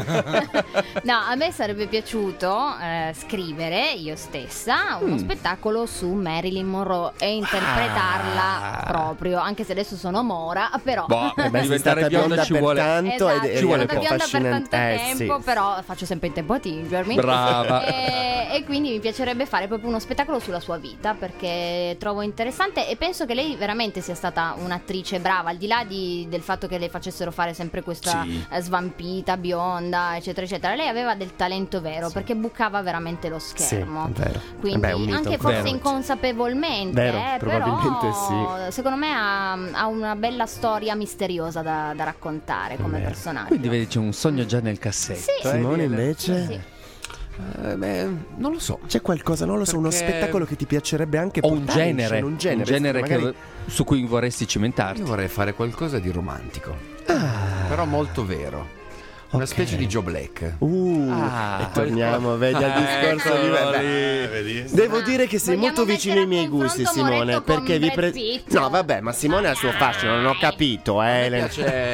No, a me sarebbe piaciuto scrivere io stessa uno spettacolo su Marilyn Monroe e interpretarla proprio, anche se adesso sono mora, però diventare bionda ci vuole tanto, ci vuole bionda per tanto tempo, tempo, però faccio sempre in tempo a tingermi. Brava. E quindi mi piacerebbe fare proprio uno spettacolo sulla sua vita, perché trovo interessante e penso che lei veramente sia stata un'attrice brava, al di là del fatto che le facessero fare sempre questa svampita, bionda, eccetera eccetera. Lei aveva del talento vero, perché bucava veramente lo schermo. Sì, è vero. Quindi anche forse inconsapevolmente, probabilmente però secondo me ha una bella storia misteriosa da raccontare come personaggio. Quindi vedi, c'è un sogno già nel cassetto. Simone invece? Sì. Non lo so. C'è qualcosa, non lo so, uno spettacolo che ti piacerebbe anche portare un genere magari... su cui vorresti cimentarti. Io vorrei fare qualcosa di romantico, però molto vero. Una specie di Joe Black. E torniamo, vedi al discorso di Devo dire che sei molto vicino ai miei gusti, Simone, perché no, vabbè, ma Simone ha il suo fascino, non ho capito, Mi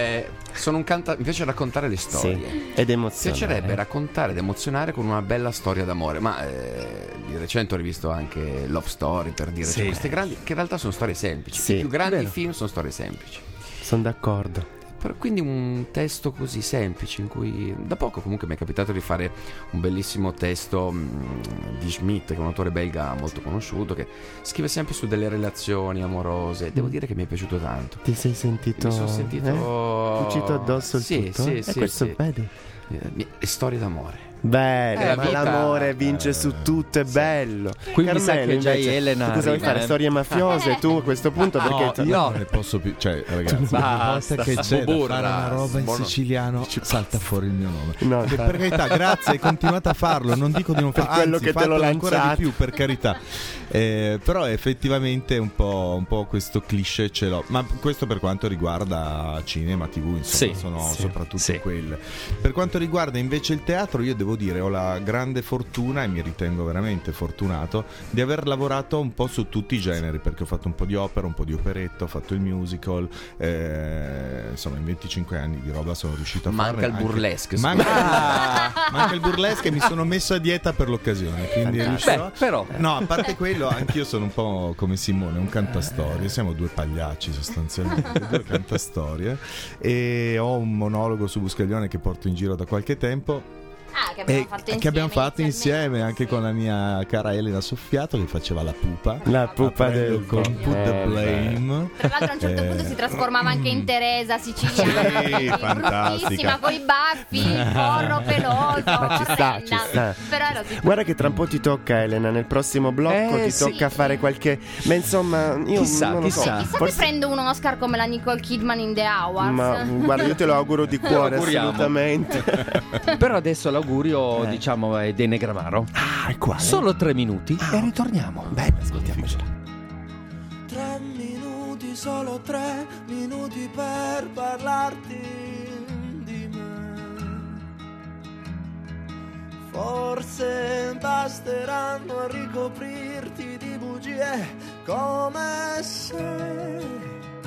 piace raccontare le storie. Ed emozionare. Mi piacerebbe raccontare ed emozionare con una bella storia d'amore. Ma di recente ho rivisto anche Love Story, per dire, cioè queste grandi, che in realtà sono storie semplici. I più grandi film sono storie semplici. Sono d'accordo. Quindi un testo così semplice, in cui da poco comunque mi è capitato di fare un bellissimo testo di Schmidt, che è un autore belga molto conosciuto, che scrive sempre su delle relazioni amorose. Devo dire che mi è piaciuto tanto. Ti sei sentito? Mi sono sentito cucito addosso il tutto? Questo vedi? Le storie d'amore. Bello, ma l'amore vince su tutto, è bello. Qui Carmelo, mi sa che già invece, Elena cosa vuoi fare? Storie mafiose tu a questo punto? Perché io non ne posso più. Cioè, ragazzi, una volta che c'è da fare una roba in siciliano, salta fuori il mio nome. Che per carità, grazie, continuate a farlo. Non dico di non farlo, quello anzi, che te l'ho ancora lanciato. di più, per carità. Però effettivamente un po' questo cliché ce l'ho. Ma questo per quanto riguarda cinema, TV, insomma, sono soprattutto quelle. Per quanto riguarda invece il teatro, io devo dire, ho la grande fortuna, e mi ritengo veramente fortunato, di aver lavorato un po' su tutti i generi, perché ho fatto un po' di opera, un po' di operetto, ho fatto il musical, insomma in 25 anni di roba sono riuscito a fare. Manca il burlesque. Manca il burlesque, e mi sono messo a dieta per l'occasione, quindi riuscirò. Però no, a parte quello, anch'io sono un po' come Simone, un cantastorie, siamo due pagliacci sostanzialmente, due cantastorie, e ho un monologo su Buscaglione che porto in giro da qualche tempo. che abbiamo fatto insieme. Che abbiamo fatto insieme anche con la mia cara Elena Soffiato, che faceva la pupa. La pupa del con Put the Blame. Tra l'altro a un certo punto si trasformava anche in Teresa siciliana, Sì, fantastica. bruttissima, con i baffi, il forro peloso, Ma ci sta. però ero tipo... Guarda che tra un po' ti tocca, Elena, nel prossimo blocco ti tocca fare qualche... Ma insomma, io non lo so. Chissà che prendo un Oscar come la Nicole Kidman in The Hours. Ma guarda, io te lo auguro di cuore, assolutamente. Però adesso l'augurio, diciamo, è dei Negramaro. Ah, è qua. Solo 3 minuti e ritorniamo. Beh, ascoltiamocela. 3 minuti, solo 3 minuti per parlarti di me. Forse basteranno a ricoprirti di bugie come se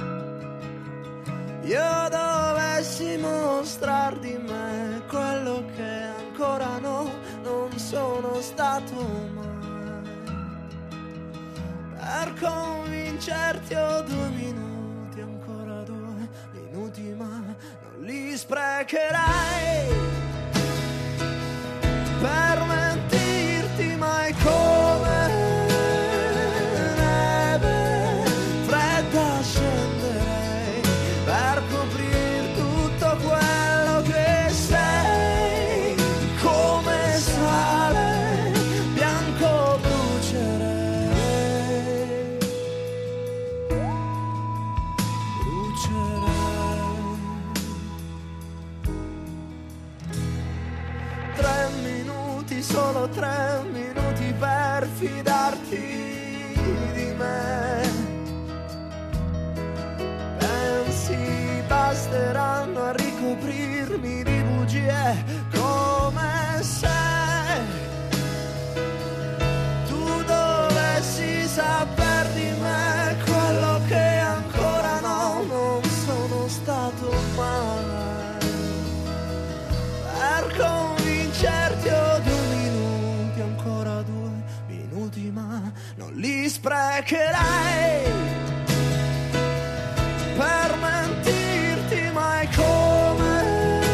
io dovessi mostrar di me quello che ancora non sono stato mai. Per convincerti ho 2 minuti, ancora 2 minuti, ma non li sprecherai per mentirti mai come neve fredda scenderei per coprir tutto quello che sei, come sale bianco brucerei. 3 minuti, solo 3 minuti per fidarti di me. Pensi basteranno a ricoprirmi di bugie come se tu dovessi saper di me quello che ancora non sono stato mai. Per convincerti ho 2 minuti, ancora 2 minuti, ma non li sprecherai per mentirti mai come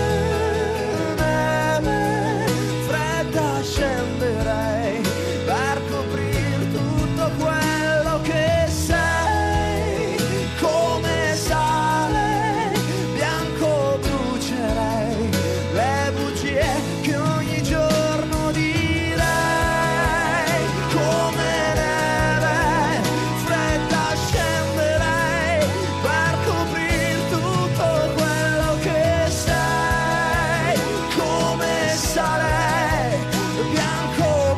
neve fredda scenderei per coprir tutto quello che sei, come sale bianco brucerei le bugie che ogni giorno direi, come neve fredda scenderei per coprir tutto quello che sei, come sale bianco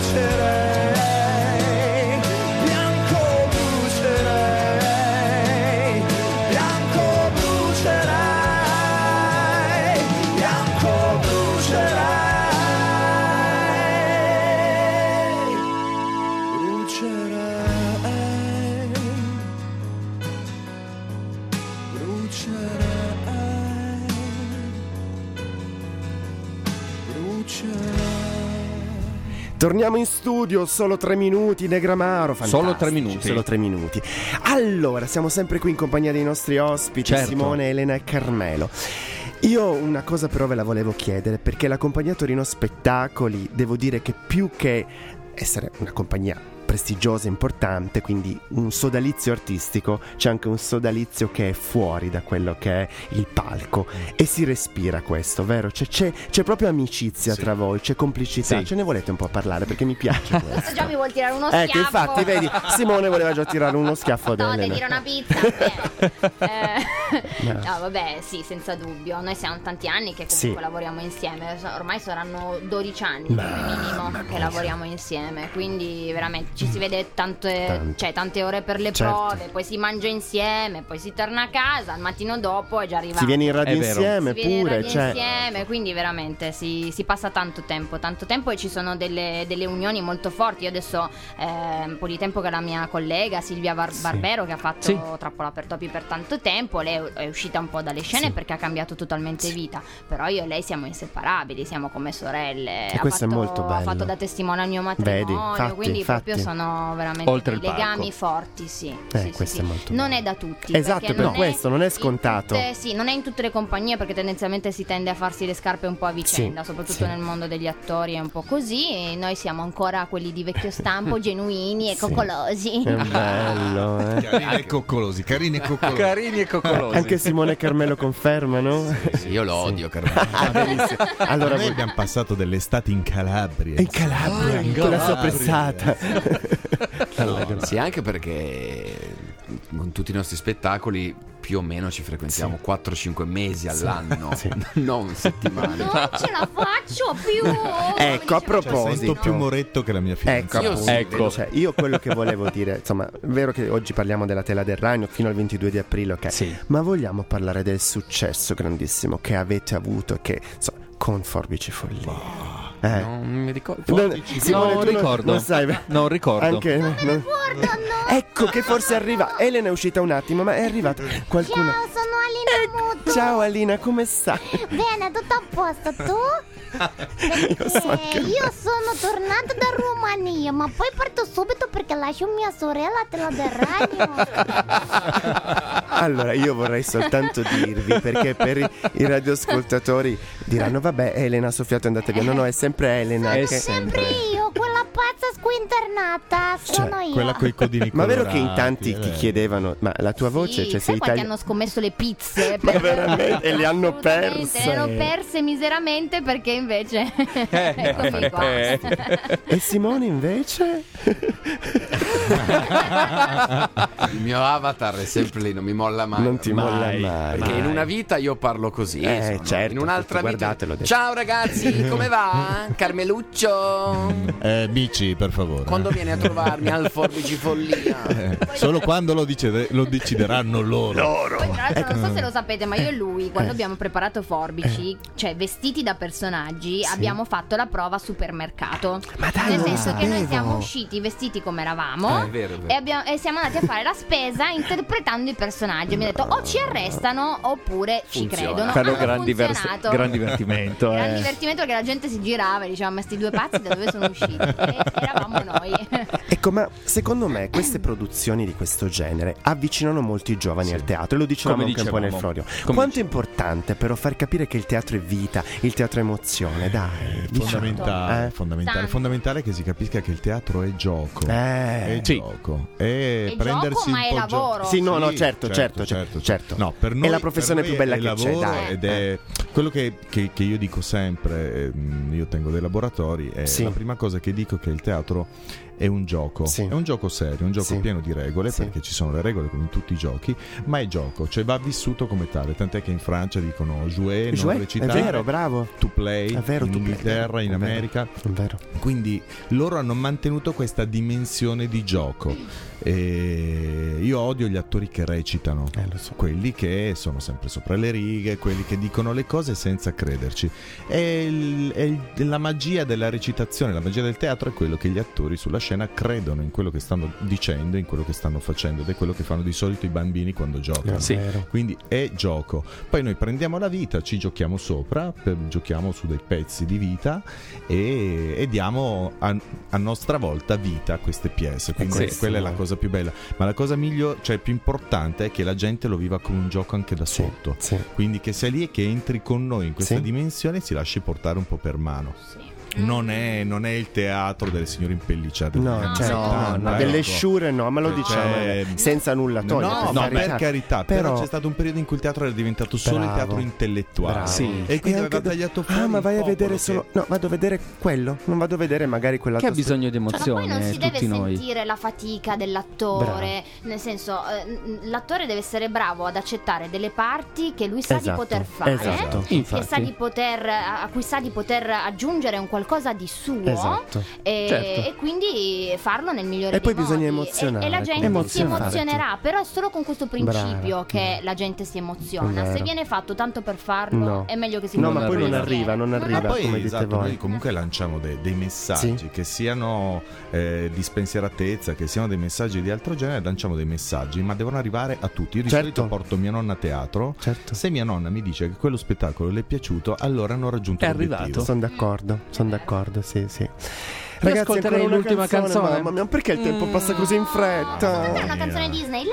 brucerei, bianco brucerei, bianco brucerei, bianco brucerei, Torniamo in studio, solo 3 minuti, Negramaro. Solo 3 minuti. Solo 3 minuti. Allora, siamo sempre qui in compagnia dei nostri ospiti, certo. Simone, Elena e Carmelo. Io una cosa però ve la volevo chiedere, perché la compagnia Torino Spettacoli, devo dire che più che essere una compagnia prestigiosa e importante, quindi un sodalizio artistico, c'è anche un sodalizio che è fuori da quello che è il palco, e si respira questo, vero? C'è proprio amicizia tra voi, c'è complicità. Sì. Ce ne volete un po' parlare, perché mi piace questo. Già mi vuol tirare uno schiaffo. Ecco, infatti, vedi, Simone voleva già tirare uno schiaffo ad No, Elena. devi dire una pizza. No, vabbè, sì, senza dubbio. Noi siamo tanti anni che comunque lavoriamo insieme. Ormai saranno 12 anni come minimo che lavoriamo insieme. Quindi veramente ci si vede tante ore per le prove, poi si mangia insieme, poi si torna a casa, il mattino dopo è già arrivato. Si viene in radio insieme pure, insieme, quindi veramente si passa tanto tempo e ci sono delle unioni molto forti. Io adesso un po' di tempo che la mia collega Silvia Barbero, che ha fatto Trappola per topi per tanto tempo, lei è uscita un po' dalle scene perché ha cambiato totalmente vita, però io e lei siamo inseparabili, siamo come sorelle. E questo è molto bello. Ha fatto da testimone al mio matrimonio, quindi proprio sono veramente Oltre il legami palco. forti, sì. Questo è molto Non bello. è da tutti. Esatto, perché per questo non è scontato. Sì, non è in tutte le compagnie, perché tendenzialmente si tende a farsi le scarpe un po' a vicenda, soprattutto nel mondo degli attori è un po' così, e noi siamo ancora quelli di vecchio stampo, genuini e coccolosi. È bello, Carini e coccolosi, carini e coccolosi. Carini e coccolosi. Anche Simone e Carmelo confermano. Sì, io lo odio, Carmelo. Benissimo. Allora Noi abbiamo passato delle estati in Calabria. in Calabria, con la sua pressata. Sì, anche perché con tutti i nostri spettacoli più o meno ci frequentiamo 4-5 mesi all'anno, non settimane. Non ce la faccio più. Ecco, a Sento proposito, più moretto che la mia fidanzata. ecco, appunto, cioè, io quello che volevo dire, insomma, è vero che oggi parliamo della Tela del Ragno fino al 22 di aprile, ok? Sì. Ma vogliamo parlare del successo grandissimo che avete avuto, che insomma, con Forbici Follia. Non mi ricordo. Simone, Non tu ricordo. non sai, Non ricordo. anche ecco che forse arriva. Elena è uscita un attimo, ma è arrivata qualcuno. Ciao, sono Alina Muto. Ciao Alina, come stai? Bene, tutto a posto, tu? Io so anche me. Io sono tornata da Romania, ma poi parto subito perché lascio mia sorella a Tela del Ragno. Allora, io vorrei soltanto dirvi, perché per i radioascoltatori diranno: vabbè, Elena ha soffiato e è andata via. No, è sempre Elena. È che- Sempre io, quella pazza squinternata, sono io. Quella coi codini Ma vero colorati, che in tanti ti chiedevano: ma la tua voce, cioè, sai sei quanti italiano? hanno scommesso le pizze? Ma veramente? E le hanno Assolutamente, perse. le hanno perse miseramente, perché invece eccomi qua. E Simone invece? Il mio avatar è sempre lì, non mi molla mai. Non ti molla mai. Perché in una vita io parlo così, certo, in un'altra tutti, vita. guardatelo adesso. Ciao ragazzi, come va? Carmeluccio. Bici, per favore. Quando vieni a trovarmi al Forbici Follia? Solo quando lo decideranno loro. Poi tra l'altro non so se lo sapete, ma io e lui, quando abbiamo preparato Forbici, cioè vestiti da personaggi, abbiamo fatto la prova a supermercato. Ma dai, Nel non lo senso che noi sapevo. siamo usciti vestiti come eravamo È vero, è vero. e siamo andati a fare la spesa interpretando i personaggi. Mi ha detto o ci arrestano oppure ci Funziona. credono. Però Ha gran funzionato. divertimento. Gran divertimento, perché la gente si girava e diceva: ma sti due pazzi da dove sono usciti? E eravamo noi. Ecco, ma secondo me queste produzioni di questo genere avvicinano molti giovani al teatro, e lo dicevamo Come anche un po' nel dicevamo. Florio. Come Quanto è importante però far capire che il teatro è vita, il teatro è emozione, dai. Fondamentale, Eh? fondamentale, Tanto. fondamentale che si capisca che il teatro è gioco. È Sì. gioco. È È prendersi gioco, ma un è po' lavoro. Sì, no, certo. No, per noi, È la professione per noi più bella è che lavoro, c'è, dai. ed è quello che io dico sempre. Io tengo dei laboratori e Sì. la prima cosa che dico è che il teatro è un gioco, Sì. è un gioco serio, un gioco Sì. pieno di regole, Sì. perché ci sono le regole come in tutti i giochi, ma è gioco, cioè va vissuto come tale, tant'è che in Francia dicono jouer, non Jouer, è recitare, vero, bravo. to play, È vero, in to play, Inghilterra, in è vero, America. è vero. Quindi loro hanno mantenuto questa dimensione di gioco. E io odio gli attori che recitano, Lo so. quelli che sono sempre sopra le righe, quelli che dicono le cose senza crederci. La magia della recitazione, la magia del teatro è quello che gli attori sulla scena credono in quello che stanno dicendo, in quello che stanno facendo, ed è quello che fanno di solito i bambini quando giocano. Sì. Vero. Quindi è gioco. Poi noi prendiamo la vita, ci giochiamo sopra, giochiamo su dei pezzi di vita e diamo a nostra volta vita a queste pièce. Quindi Sì. quella è la cosa più bella. Ma la cosa migliore, cioè più importante, è che la gente lo viva come un gioco anche da sotto. Sì. Quindi che sei lì e che entri con noi in questa Sì. dimensione e si lasci portare un po' per mano. Sì. Non è il teatro delle signore impellicciate. No, degli anni certo, no, 70, no, ecco. delle sciure no, ma lo diciamo senza nulla togliere. No, per carità, però c'è stato un periodo in cui il teatro era diventato solo il Bravo. teatro intellettuale. Bravo. Sì. E quindi E aveva anche tagliato fuori. ma vai il a vedere popolo solo. che- No, vado a vedere quello. Non vado a vedere magari quella. Che ha bisogno di Ma poi emozione, non si deve tutti noi. sentire la fatica dell'attore, nel senso, l'attore deve essere bravo ad accettare delle parti che lui sa Esatto, di poter fare, esatto. che Infatti. sa di poter, a cui sa di poter aggiungere un qualcosa di suo, Esatto. Certo. e quindi farlo nel migliore E poi dei bisogna modi. emozionare, e la gente si emozionare. emozionerà, però è solo con questo principio Brava. che la gente si emoziona. Vero. Se viene fatto tanto per farlo, No. è meglio che si No, faccia ma poi non volentieri. arriva, non arriva. Ma poi come dite esatto, voi. noi comunque lanciamo dei messaggi Sì. che siano di spensieratezza, che siano dei messaggi di altro genere, lanciamo dei messaggi, ma devono arrivare a tutti. Io di Certo. solito porto mia nonna a teatro. Certo. Se mia nonna mi dice che quello spettacolo le è piaciuto, allora hanno raggiunto È l'obiettivo. arrivato. Sono d'accordo, sì, sì. Ragazzi, ascolterei ancora una l'ultima canzone. Mamma mia, perché il tempo passa così in fretta? È una canzone Disney.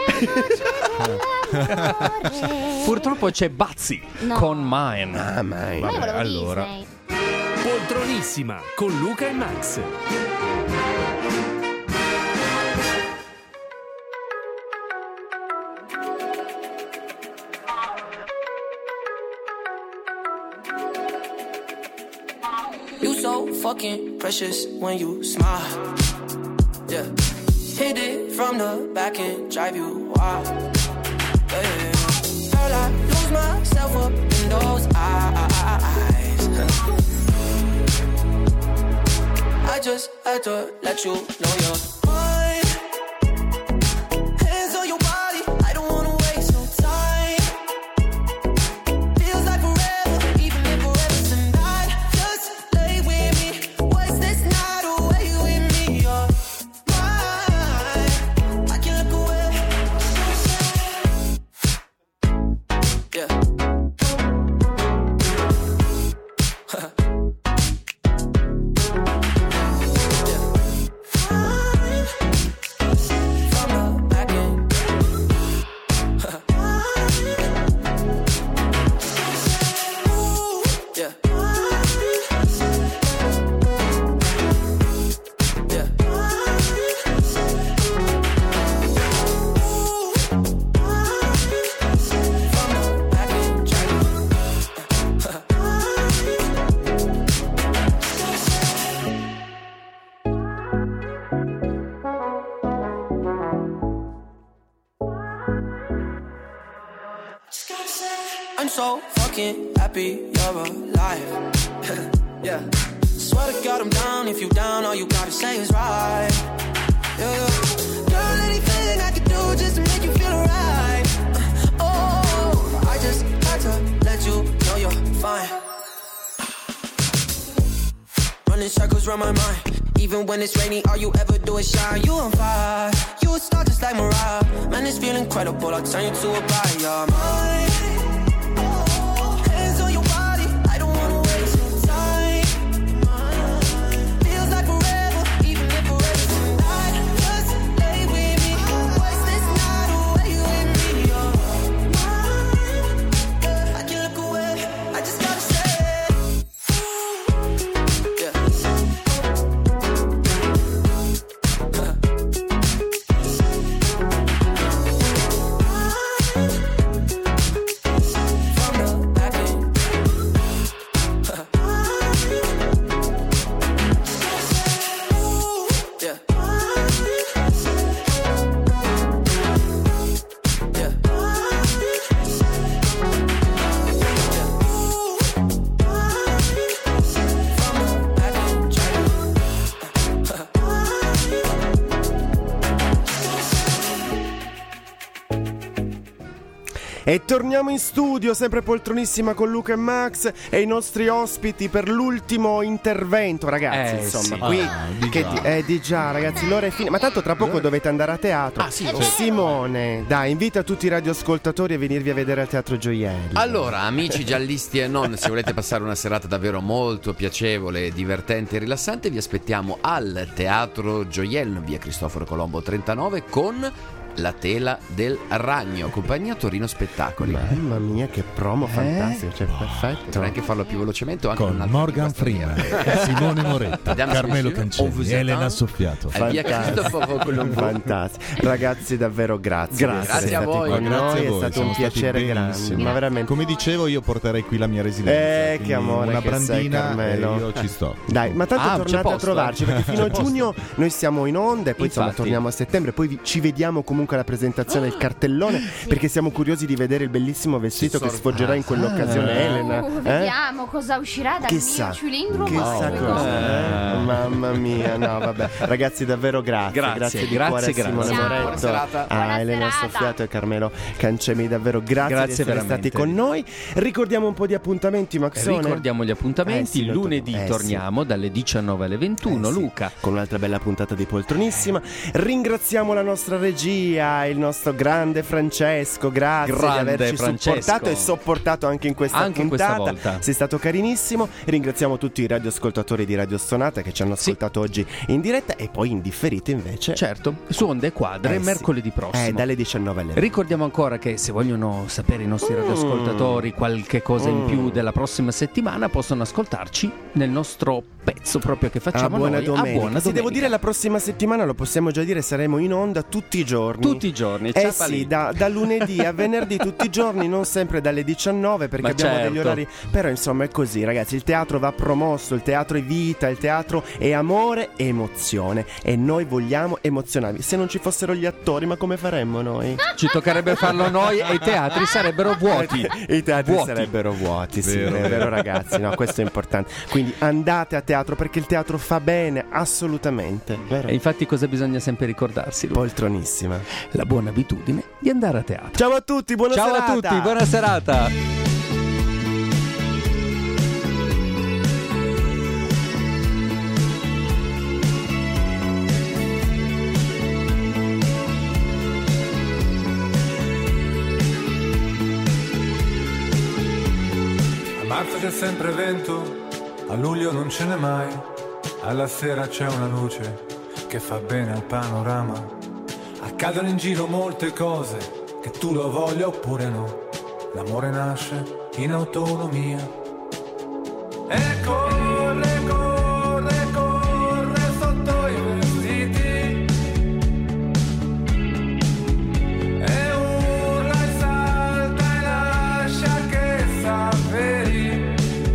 L'amore. Purtroppo c'è Bazzi No. con Mine. Ah, ma Io volevo allora. Disney. Poltronissima con Luca e Max. You so fucking precious when you smile. Yeah. Hit it from the back and drive you wild. Yeah, yeah, yeah. Girl, I lose myself up in those eyes. I just had to let you know you're mine. Hands on your body, I don't wanna waste no time. Feels like forever, even if forever's tonight. Just lay with me, waste this night away with me. You're mine, I can't look away. Yeah. I'm so fucking happy you're alive. Yeah. Swear to God I'm down. If you down, all you gotta say is right. Yeah. Girl, anything I could do just to make you feel alright. Oh, I just had to let you know you're fine. Running circles around my mind. Even when it's raining, all you ever do is shine. You on fire, you a star just like Mariah. Man, this feel incredible, I'll turn you to a buyer. You're mine. Hands on your body, I don't wanna waste no time. Feels like forever, even if forever's tonight. Just lay with me, waste this night away with me. You're mine, I can't look away, I just gotta say it. Yeah. E torniamo in studio, sempre poltronissima con Luca e Max e i nostri ospiti per l'ultimo intervento, ragazzi. Insomma, sì. qui Di di già, ragazzi, l'ora è finita. Ma tanto tra poco dovete andare a teatro. Ah, sì, Simone, dai, invita tutti i radioascoltatori a venirvi a vedere al Teatro Gioielli. Allora, amici giallisti e non, se volete passare una serata davvero molto piacevole, divertente e rilassante, vi aspettiamo al Teatro Gioielli, via Cristoforo Colombo 39, con La Tela del Ragno, compagnia Torino Spettacoli. Mamma mia, che promo fantastico, cioè perfetto. Potrei anche farlo più velocemente o anche con un'altra Morgan Freeman, Simone Moretti, Madame Carmelo Monsieur, on Cancelli, vous Elena attend. Soffiato. Via Cristoforo Colombo. Fantastico. Ragazzi, davvero grazie. Grazie. di essere Grazie a stati voi. con Grazie noi, a è voi, stato siamo un stati piacere benissimo. grande. Ma veramente. Come dicevo, io porterei qui la mia residenza. Che quindi amore una che sei, brandina Carmelo. e io ci sto. Dai, ma tanto Ah, c'è tornate a posto, trovarci perché fino a C'è posto. giugno noi siamo in onda e poi insomma Infatti. torniamo a settembre. Poi ci vediamo comunque alla presentazione del cartellone perché siamo curiosi di vedere il bellissimo vestito che sfoggerà in quell'occasione Elena. Vediamo cosa uscirà dal Chissà, mio cilindro chissà magico. cosa. Mamma mia, no, vabbè. Ragazzi, davvero grazie. Grazie, di grazie, cuore a Simone grazie. Moretto, Buona serata. a Buona Elena serata. Soffiato e Carmelo Cancelli. Davvero grazie di essere veramente. stati con noi. Ricordiamo un po' di appuntamenti, Maxone. Ricordiamo gli appuntamenti. Sì, lo Lunedì sì. torniamo dalle 19 alle 21. Sì, Luca. con un'altra bella puntata di Poltronissima. Ringraziamo la nostra regia regia, il nostro grande Francesco, grazie di averci supportato e sopportato anche in questa puntata. Sei stato carinissimo. Ringraziamo tutti i radioascoltatori di Radio Stonata che ci hanno ascoltato oggi in diretta e poi in differita invece. Certo, su Onde Quadre mercoledì prossimo. Dalle 19 alle 20. Ricordiamo ancora che se vogliono sapere i nostri radioascoltatori qualche cosa in più della prossima settimana possono ascoltarci nel nostro pezzo proprio che facciamo buona noi domenica. a buona domenica. Devo dire la prossima settimana, lo possiamo già dire, saremo in onda tutti i giorni. Tutti i giorni, sì, da lunedì a venerdì tutti i giorni, non sempre dalle 19 perché abbiamo degli orari. Però insomma è così, ragazzi, il teatro va promosso, il teatro è vita, il teatro è amore e emozione e noi vogliamo emozionarvi. Se non ci fossero gli attori, ma come faremmo noi? Ci toccherebbe farlo noi e i teatri sarebbero vuoti. I teatri sarebbero vuoti, sì, è vero ragazzi, no, questo è importante. Quindi andate a teatro perché il teatro fa bene, assolutamente. Vero? E infatti cosa bisogna sempre ricordarsi? Poltronissima. La buona abitudine di andare a teatro. Ciao a tutti, buona serata. Ciao a tutti, buona serata. A marzo c'è sempre vento, a luglio non ce n'è mai, alla sera c'è una luce che fa bene al panorama. Accadono in giro molte cose, che tu lo voglia oppure no. L'amore nasce in autonomia. E corre, corre, corre sotto i vestiti. E urla e salta e lascia che saperi.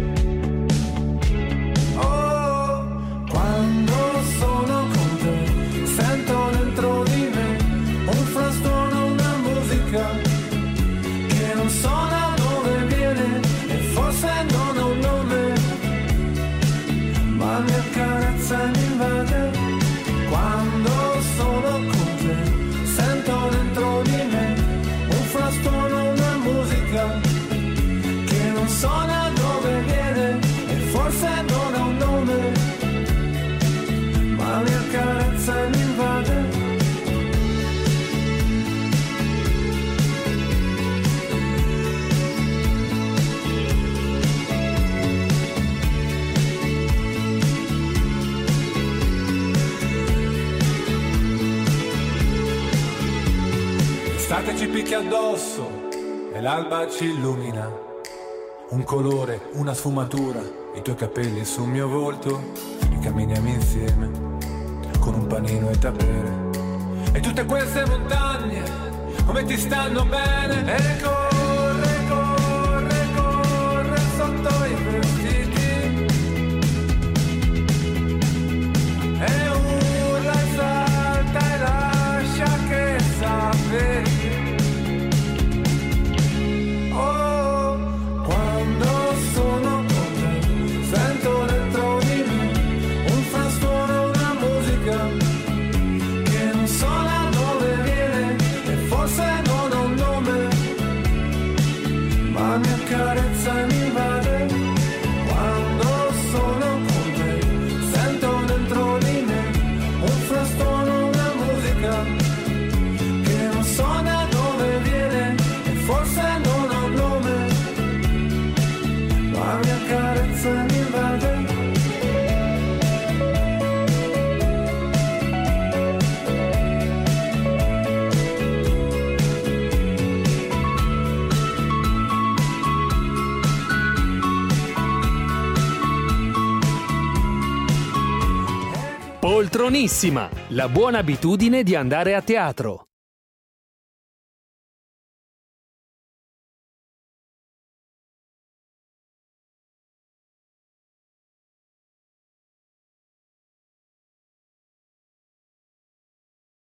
Oh, quando sono con te, sento dentro di me un frastuono, una musica che non so da dove viene e forse non ha un nome, ma mi accarezza e mi invade. Quando sono con te, sento dentro di me un frastuono, una musica che non so da dove viene e forse non ha un nome, ma mi accarezza e mi invade. L'estate ci picchia addosso e l'alba ci illumina. Un colore, una sfumatura, i tuoi capelli sul mio volto e camminiamo insieme con un panino e tapere. E tutte queste montagne, come ti stanno bene? E corre, corre, corre sotto i vestiti. E urla e salta e lascia che saperi. Oh, quando sono con te, sento dentro di me un frastuono, una musica che non so da dove viene e forse non ha un nome, ma mi accarezza e mi invade. Quando sono con te, sento dentro di me un frastuono, una musica che non so da dove viene e forse non ha un nome, ma mi accarezza e mi invade. Poltronissima, la buona abitudine di andare a teatro.